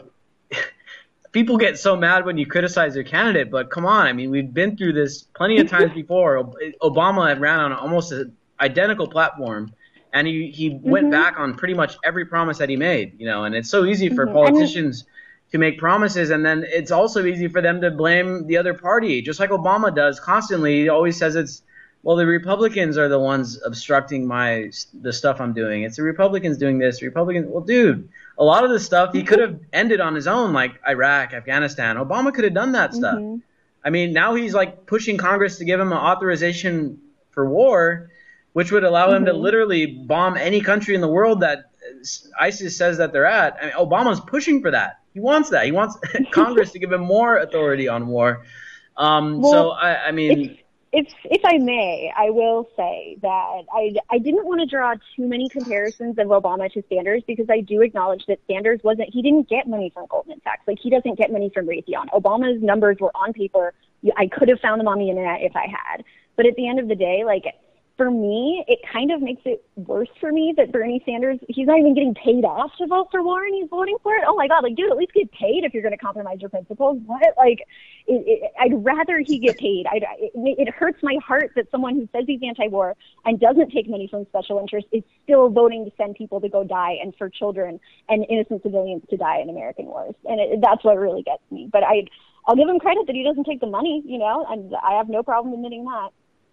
people get so mad when you criticize their candidate, but come on. I mean, we've been through this plenty of times before. Obama ran on almost an identical platform, and he, he mm-hmm. went back on pretty much every promise that he made, you know, and it's so easy for mm-hmm. politicians to make promises, and then it's also easy for them to blame the other party, just like Obama does constantly. He always says it's, well, the Republicans are the ones obstructing my the stuff I'm doing. It's the Republicans doing this. The Republicans, well, dude, a lot of the stuff he could have ended on his own, like Iraq, Afghanistan. Obama could have done that stuff. Mm-hmm. I mean, now he's like pushing Congress to give him an authorization for war, which would allow mm-hmm. him to literally bomb any country in the world that ISIS says that they're at. I mean, Obama's pushing for that. He wants that. He wants Congress to give him more authority on war. Um, well, so, I, I mean... If, if I may, I will say that I, I didn't want to draw too many comparisons of Obama to Sanders, because I do acknowledge that Sanders wasn't, he didn't get money from Goldman Sachs. Like, he doesn't get money from Raytheon. Obama's numbers were on paper. I could have found them on the internet if I had. But at the end of the day, like, for me, it kind of makes it worse for me that Bernie Sanders, he's not even getting paid off to vote for war and he's voting for it. Oh my God, like, dude, at least get paid if you're going to compromise your principles. What? Like, it, it, I'd rather he get paid. I'd, it, it hurts my heart that someone who says he's anti-war and doesn't take money from special interests is still voting to send people to go die and for children and innocent civilians to die in American wars. And it, that's what really gets me. But I, I'll give him credit that he doesn't take the money, you know, and I have no problem admitting that.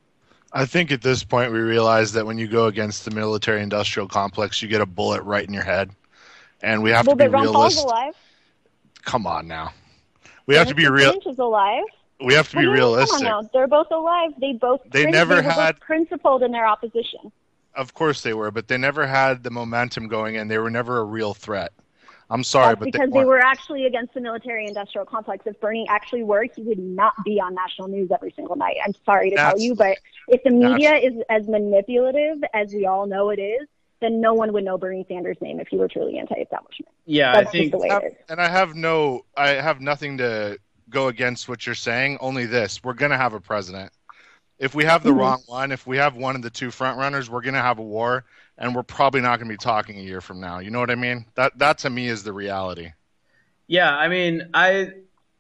I think at this point we realize that when you go against the military-industrial complex, you get a bullet right in your head, and we have well, to be Ron realistic. Paul's alive. Come on now, we have to be real. Lynch is alive. We have to be well, realistic. Come on now. They're both alive. They both. They prin- never they were had both principled in their opposition. Of course they were, but they never had the momentum going in. They were never a real threat. I'm sorry, That's but because they, they were actually against the military-industrial complex. If Bernie actually were, he would not be on national news every single night. I'm sorry to That's, tell you, but if the media is as manipulative as we all know it is, then no one would know Bernie Sanders' name if he were truly anti-establishment. Yeah, That's I think, just the way it is. And I have no, I have nothing to go against what you're saying. Only this: we're gonna have a president. If we have the mm-hmm. wrong one, if we have one of the two front runners, we're gonna have a war, and we're probably not gonna be talking a year from now. You know what I mean? That that to me is the reality. Yeah, I mean, I,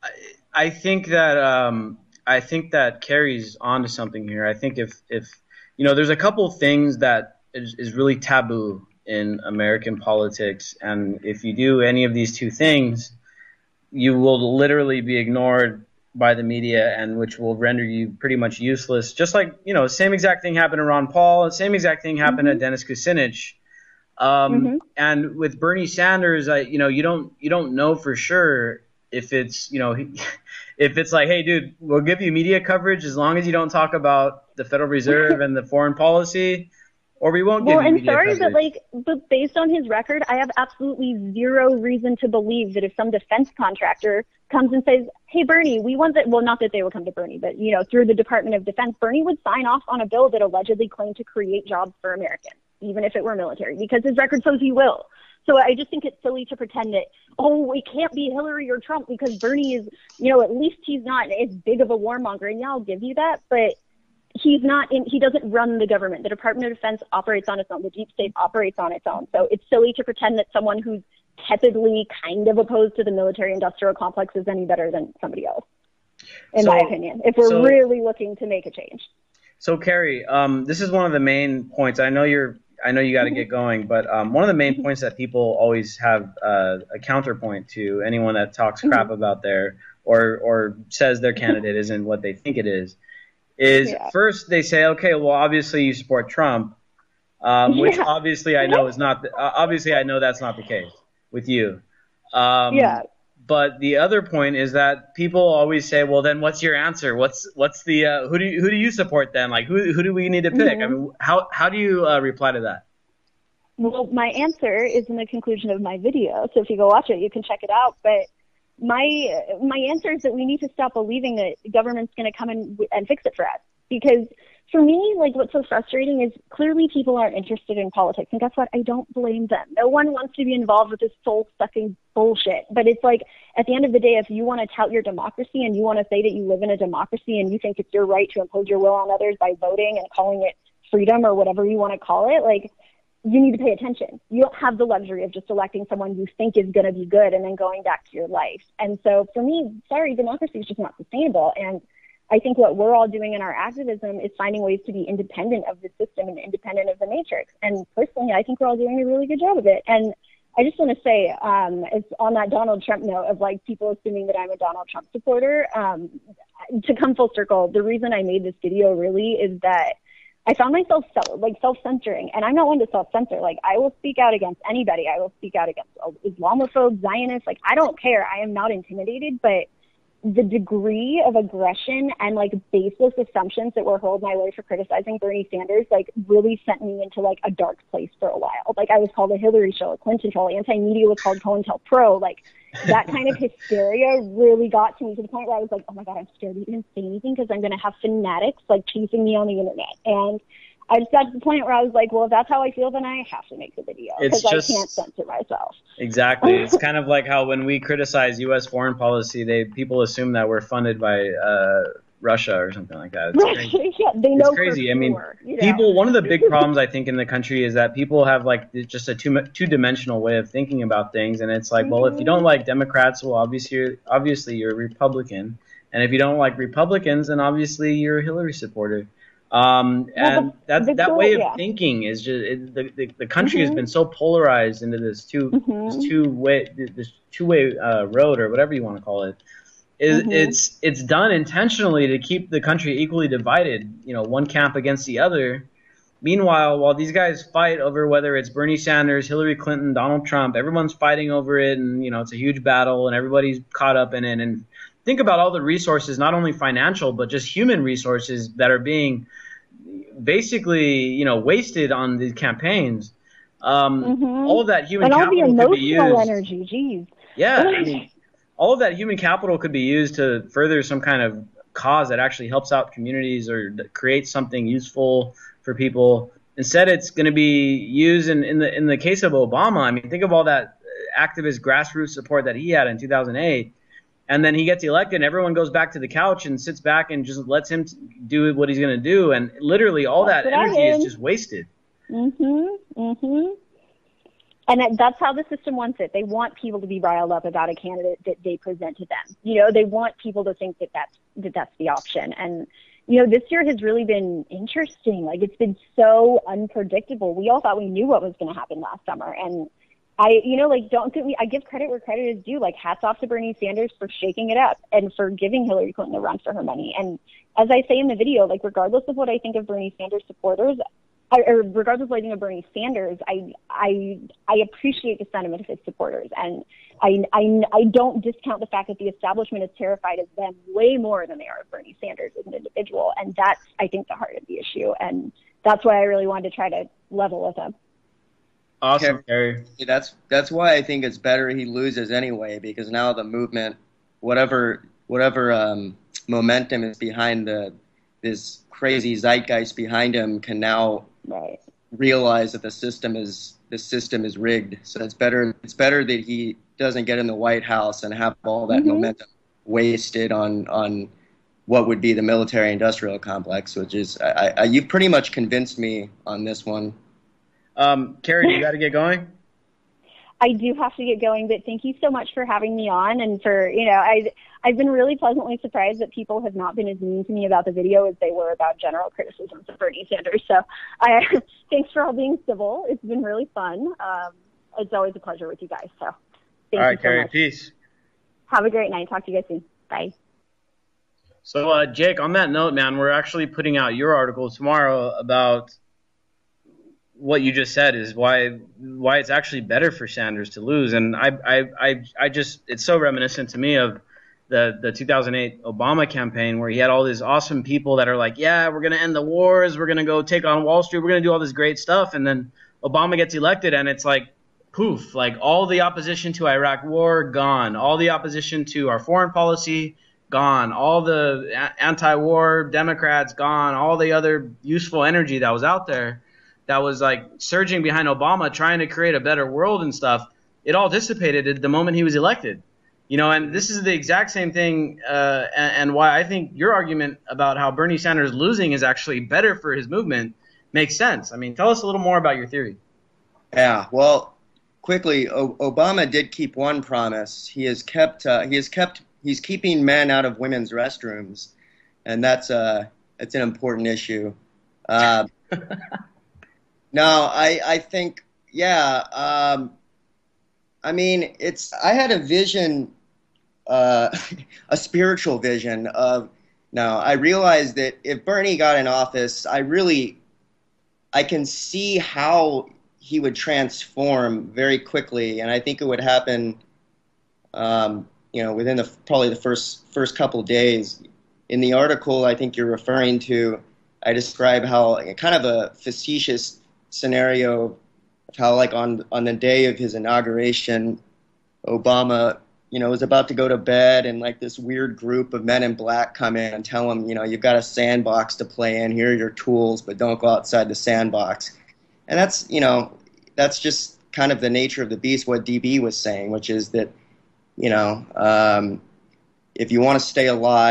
I think that um, I think that Carrie's onto something here. I think if, if you know, there's a couple things that is, is really taboo in American politics, and if you do any of these two things, you will literally be ignored by the media, and which will render you pretty much useless. Just like, you know, same exact thing happened to Ron Paul, same exact thing happened mm-hmm. to Dennis Kucinich. Um, mm-hmm. And with Bernie Sanders, I, you know, you don't you don't know for sure if it's, you know, if it's like, hey, dude, we'll give you media coverage as long as you don't talk about the Federal Reserve and the foreign policy, or we won't well, give you and media sorry, coverage. but like, but based on his record, I have absolutely zero reason to believe that if some defense contractor comes and says, hey, Bernie, we want that, well, not that they would come to Bernie, but, you know, through the Department of Defense, Bernie would sign off on a bill that allegedly claimed to create jobs for Americans, even if it were military, because his record shows he will. So I just think it's silly to pretend that, oh, it can't be Hillary or Trump because Bernie is, you know, at least he's not as big of a warmonger. And yeah, I'll give you that, but he's not in, he doesn't run the government. The Department of Defense operates on its own. The deep state operates on its own. So it's silly to pretend that someone who's tepidly kind of opposed to the military industrial complex is any better than somebody else, in so, my opinion, if we're so, really looking to make a change. So Carrie, um, this is one of the main points. I know you're, I know you got to mm-hmm. get going, but um, one of the main mm-hmm. points that people always have uh, a counterpoint to anyone that talks crap mm-hmm. about their, or, or says their candidate isn't what they think it is, is yeah. first they say, okay, well, obviously you support Trump, um, which yeah. obviously I know is not, the, uh, obviously I know that's not the case with you. Um, yeah. But the other point is that people always say, well, then what's your answer? What's what's the uh, who do you, who do you support then? Like who who do we need to pick? Mm-hmm. I mean, how how do you uh, reply to that? Well, my answer is in the conclusion of my video. So if you go watch it, you can check it out. But my my answer is that we need to stop believing that the government's going to come in and fix it for us. Because for me, like, what's so frustrating is clearly people aren't interested in politics. And guess what? I don't blame them. No one wants to be involved with this soul-sucking bullshit. But it's like, at the end of the day, if you want to tout your democracy and you want to say that you live in a democracy and you think it's your right to impose your will on others by voting and calling it freedom or whatever you want to call it, like, you need to pay attention. You don't have the luxury of just electing someone you think is going to be good and then going back to your life. And so for me, sorry, democracy is just not sustainable. And I think what we're all doing in our activism is finding ways to be independent of the system and independent of the matrix. And personally, I think we're all doing a really good job of it. And I just want to say, um, it's on that Donald Trump note of like people assuming that I'm a Donald Trump supporter, um, to come full circle, the reason I made this video really is that I found myself self, like self-censoring, and I'm not one to self-censor. Like, I will speak out against anybody. I will speak out against Islamophobes, Zionists. Like, I don't care. I am not intimidated, but the degree of aggression and like baseless assumptions that were hurled my way for criticizing Bernie Sanders, like, really sent me into like a dark place for a while. Like, I was called a Hillary show, a Clinton troll, anti-media was called COINTELPRO. Like, that kind of hysteria really got to me to the point where I was like, oh my God, I'm scared to even say anything because I'm going to have fanatics like chasing me on the internet. And I just got to the point where I was like, well, if that's how I feel, then I have to make the video because I can't censor myself. Exactly. It's kind of like how when we criticize U S foreign policy, they people assume that we're funded by uh, Russia or something like that. It's crazy. yeah, they know it's crazy. For I mean, sure, you know? people. One of the big problems I think in the country is that people have like just a two two dimensional way of thinking about things, and it's like, well, if you don't like Democrats, well, obviously, obviously you're a Republican, and if you don't like Republicans, then obviously you're a Hillary supporter. Um, and that that cool, way of yeah. thinking is just it, the, the the country mm-hmm. has been so polarized into this two mm-hmm. this two way this two way uh, road or whatever you want to call it. Is mm-hmm. it's it's done intentionally to keep the country equally divided. You know, one camp against the other. Meanwhile, while these guys fight over whether it's Bernie Sanders, Hillary Clinton, Donald Trump, everyone's fighting over it, and you know it's a huge battle, and everybody's caught up in it. And think about all the resources, not only financial, but just human resources that are being basically, you know, wasted on these campaigns. Um, mm-hmm. All of that human and capital all the could be used. emotional energy, geez. Yeah, I mean, all of that human capital could be used to further some kind of cause that actually helps out communities or that creates something useful for people. Instead, it's going to be used in, in the in the case of Obama. I mean, think of all that activist grassroots support that he had in two thousand eight. And then he gets elected, and everyone goes back to the couch and sits back and just lets him do what he's going to do. And literally, all That's that energy is just wasted. Mhm, mhm. And that, that's how the system wants it. They want people to be riled up about a candidate that they present to them. You know, they want people to think that that's that that's the option. And you know, this year has really been interesting. Like, it's been so unpredictable. We all thought we knew what was going to happen last summer, and I, you know, like, don't get me, I give credit where credit is due. Like, hats off to Bernie Sanders for shaking it up and for giving Hillary Clinton a run for her money. And as I say in the video, like, regardless of what I think of Bernie Sanders supporters, I, or regardless of what I think of Bernie Sanders, I, I, I appreciate the sentiment of his supporters. And I, I, I don't discount the fact that the establishment is terrified of them way more than they are of Bernie Sanders as an individual. And that's, I think, the heart of the issue. And that's why I really wanted to try to level with him. Awesome, Carrie. That's that's why I think it's better he loses anyway, because now the movement, whatever whatever um, momentum is behind the this crazy zeitgeist behind him, can now right. realize that the system is the system is rigged. So it's better it's better that he doesn't get in the White House and have all that mm-hmm. momentum wasted on on what would be the military-industrial complex, which is I, I, you've pretty much convinced me on this one. Um, Carrie, you got to get going? I do have to get going, but thank you so much for having me on, and for, you know, I, I've been really pleasantly surprised that people have not been as mean to me about the video as they were about general criticisms of Bernie Sanders. So I, thanks for all being civil. It's been really fun. Um, it's always a pleasure with you guys. So thank all right, you so Carrie, much. peace. Have a great night. Talk to you guys soon. Bye. So, uh, Jake, on that note, man, we're actually putting out your article tomorrow about what you just said is why why it's actually better for Sanders to lose. And I I I, I just it's so reminiscent to me of the the two thousand eight Obama campaign, where he had all these awesome people that are like, yeah, we're going to end the wars, we're going to go take on Wall Street, we're going to do all this great stuff. And then Obama gets elected, and it's like, poof, like all the opposition to Iraq war, gone. All the opposition to our foreign policy, gone. All the anti-war Democrats, gone. All the other useful energy that was out there that was like surging behind Obama, trying to create a better world and stuff, it all dissipated the moment he was elected. You know, and this is the exact same thing, uh, and, and why I think your argument about how Bernie Sanders losing is actually better for his movement makes sense. I mean, tell us a little more about your theory. Yeah, well, quickly, o- Obama did keep one promise. He has kept, uh, he has kept, he's keeping men out of women's restrooms, and that's uh, it's an important issue. Uh, no, I, I think, yeah. Um, I mean, it's. I had a vision, uh, a spiritual vision of. Now, I realized that if Bernie got in office, I really, I can see how he would transform very quickly, and I think it would happen, um, you know, within the probably the first first couple days. In the article, I think you're referring to, I describe how kind of a facetious scenario of how, like, on on the day of his inauguration, Obama, you know, was about to go to bed, and like this weird group of men in black come in and tell him, you know, you've got a sandbox to play in. Here are your tools, but don't go outside the sandbox. And that's, you know, that's just kind of the nature of the beast. What D B was saying, which is that, you know, um, if you want to stay alive,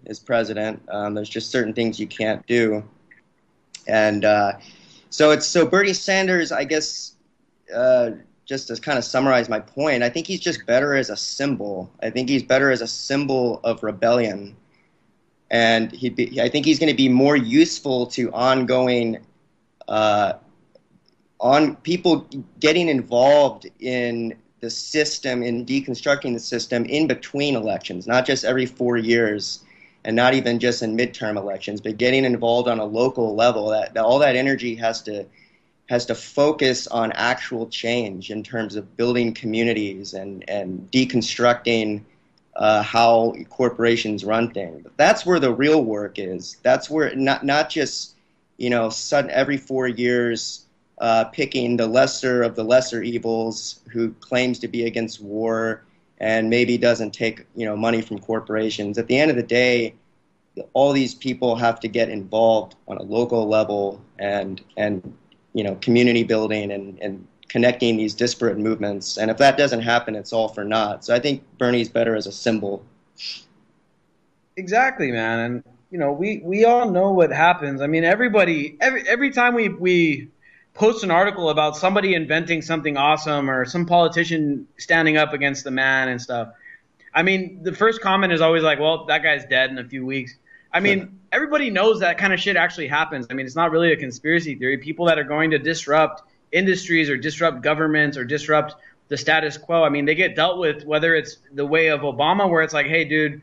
as president. Um, there's just certain things you can't do. And uh, so it's so Bernie Sanders, I guess, uh, just to kind of summarize my point, I think he's just better as a symbol. I think he's better as a symbol of rebellion. And he'd be, I think he's going to be more useful to ongoing uh, on people getting involved in the system, in deconstructing the system in between elections, not just every four years and not even just in midterm elections, but getting involved on a local level. That, that all that energy has to has to focus on actual change in terms of building communities and, and deconstructing uh, how corporations run things. But that's where the real work is. That's where not not just, you know, sudden every four years uh, picking the lesser of the lesser evils who claims to be against war and maybe doesn't take, you know, money from corporations. At the end of the day, all these people have to get involved on a local level and and you know, community building and, and connecting these disparate movements. And if that doesn't happen, it's all for naught. So I think Bernie's better as a symbol. Exactly, man. And, you know, we, we all know what happens. I mean, everybody, every, every time we, we post an article about somebody inventing something awesome or some politician standing up against the man and stuff, I mean, the first comment is always like, well, that guy's dead in a few weeks. I mean, everybody knows that kind of shit actually happens. I mean, it's not really a conspiracy theory. People that are going to disrupt industries or disrupt governments or disrupt the status quo, I mean, they get dealt with, whether it's the way of Obama, where it's like, hey, dude,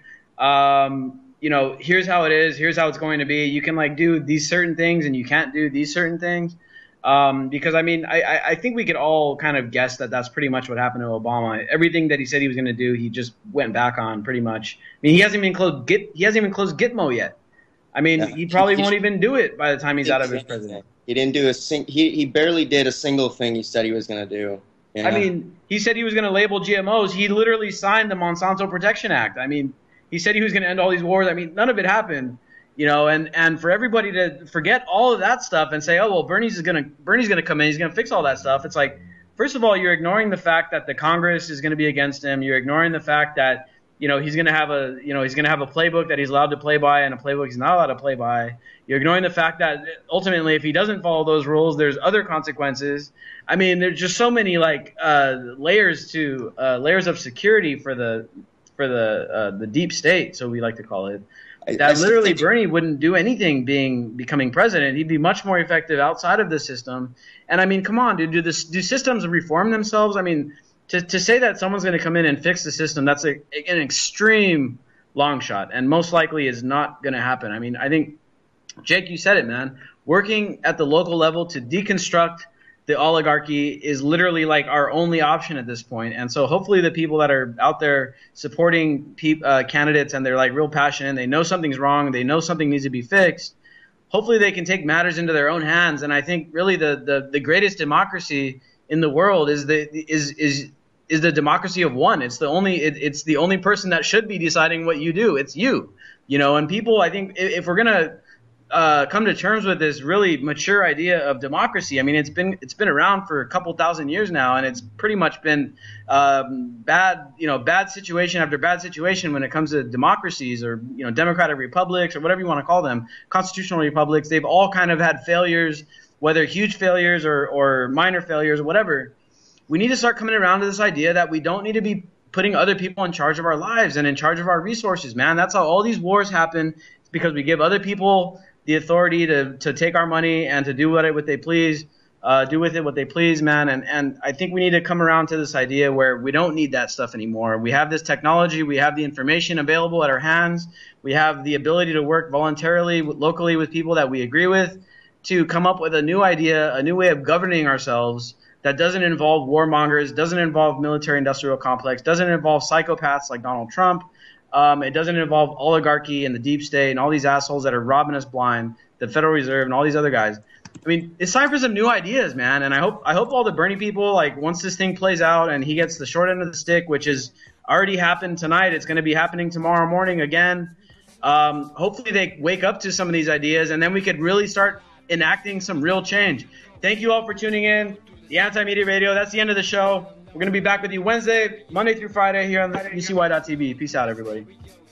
um, you know, here's how it is. Here's how it's going to be. You can, like, do these certain things and you can't do these certain things. Um, because, I mean, I, I think we could all kind of guess that that's pretty much what happened to Obama. Everything that he said he was going to do, he just went back on pretty much. I mean, he hasn't even closed Git, he hasn't even closed Gitmo yet. I mean, yeah. he probably he, won't even do it by the time he's out of his presidency. He didn't do a sing. He he barely did a single thing he said he was going to do. You know? I mean, he said he was going to label G M Os. He literally signed the Monsanto Protection Act. I mean, he said he was going to end all these wars. I mean, none of it happened. You know, and, and for everybody to forget all of that stuff and say, oh, well, Bernie's is gonna Bernie's gonna come in, he's gonna fix all that stuff. It's like, first of all, you're ignoring the fact that the Congress is gonna be against him. You're ignoring the fact that, you know, he's gonna have a you know he's gonna have a playbook that he's allowed to play by and a playbook he's not allowed to play by. You're ignoring the fact that ultimately, if he doesn't follow those rules, there's other consequences. I mean, there's just so many like uh, layers to uh, layers of security for the for the uh, the deep state, so we like to call it. That literally Bernie wouldn't do anything being becoming president. He'd be much more effective outside of the system. And I mean, come on, dude, do this do systems reform themselves? I mean, to to say that someone's going to come in and fix the system, that's a, an extreme long shot, and most likely is not going to happen. I mean, I think, Jake, you said it, man. Working at the local level to deconstruct the oligarchy is literally like our only option at this point. And so hopefully the people that are out there supporting pe- uh, candidates and they're like real passionate, they know something's wrong, they know something needs to be fixed, hopefully they can take matters into their own hands. And I think really the the, the greatest democracy in the world is the is is is the democracy of one. It's the only it, it's the only person that should be deciding what you do. It's you. You know, and people, I think if, if we're gonna Uh, come to terms with this really mature idea of democracy. I mean, it's been it's been around for a couple thousand years now, and it's pretty much been um, bad, you know, bad situation after bad situation when it comes to democracies or, you know, democratic republics or whatever you want to call them, constitutional republics. They've all kind of had failures, whether huge failures or, or minor failures or whatever. We need to start coming around to this idea that we don't need to be putting other people in charge of our lives and in charge of our resources, man. That's how all these wars happen. It's because we give other people the authority to, to take our money and to do what, it, what they please, uh, do with it what they please, man. And, and I think we need to come around to this idea where we don't need that stuff anymore. We have this technology. We have the information available at our hands. We have the ability to work voluntarily, locally with people that we agree with to come up with a new idea, a new way of governing ourselves that doesn't involve warmongers, doesn't involve military-industrial complex, doesn't involve psychopaths like Donald Trump. Um, it doesn't involve oligarchy and the deep state and all these assholes that are robbing us blind, the Federal Reserve and all these other guys. I mean, it's time for some new ideas, man. And I hope I hope all the Bernie people, like, once this thing plays out and he gets the short end of the stick, which has already happened tonight, it's going to be happening tomorrow morning again. Um, hopefully they wake up to some of these ideas, and then we could really start enacting some real change. Thank you all for tuning in. The Anti-Media Radio, that's the end of the show. We're going to be back with you Wednesday, Monday through Friday here on U C Y dot T V. Peace out, everybody.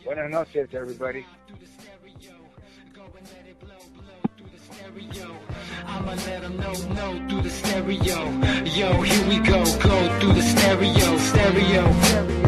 Buenas noches, everybody. I'ma let them know, no, through the stereo. Yo, here we go, go through the stereo, stereo.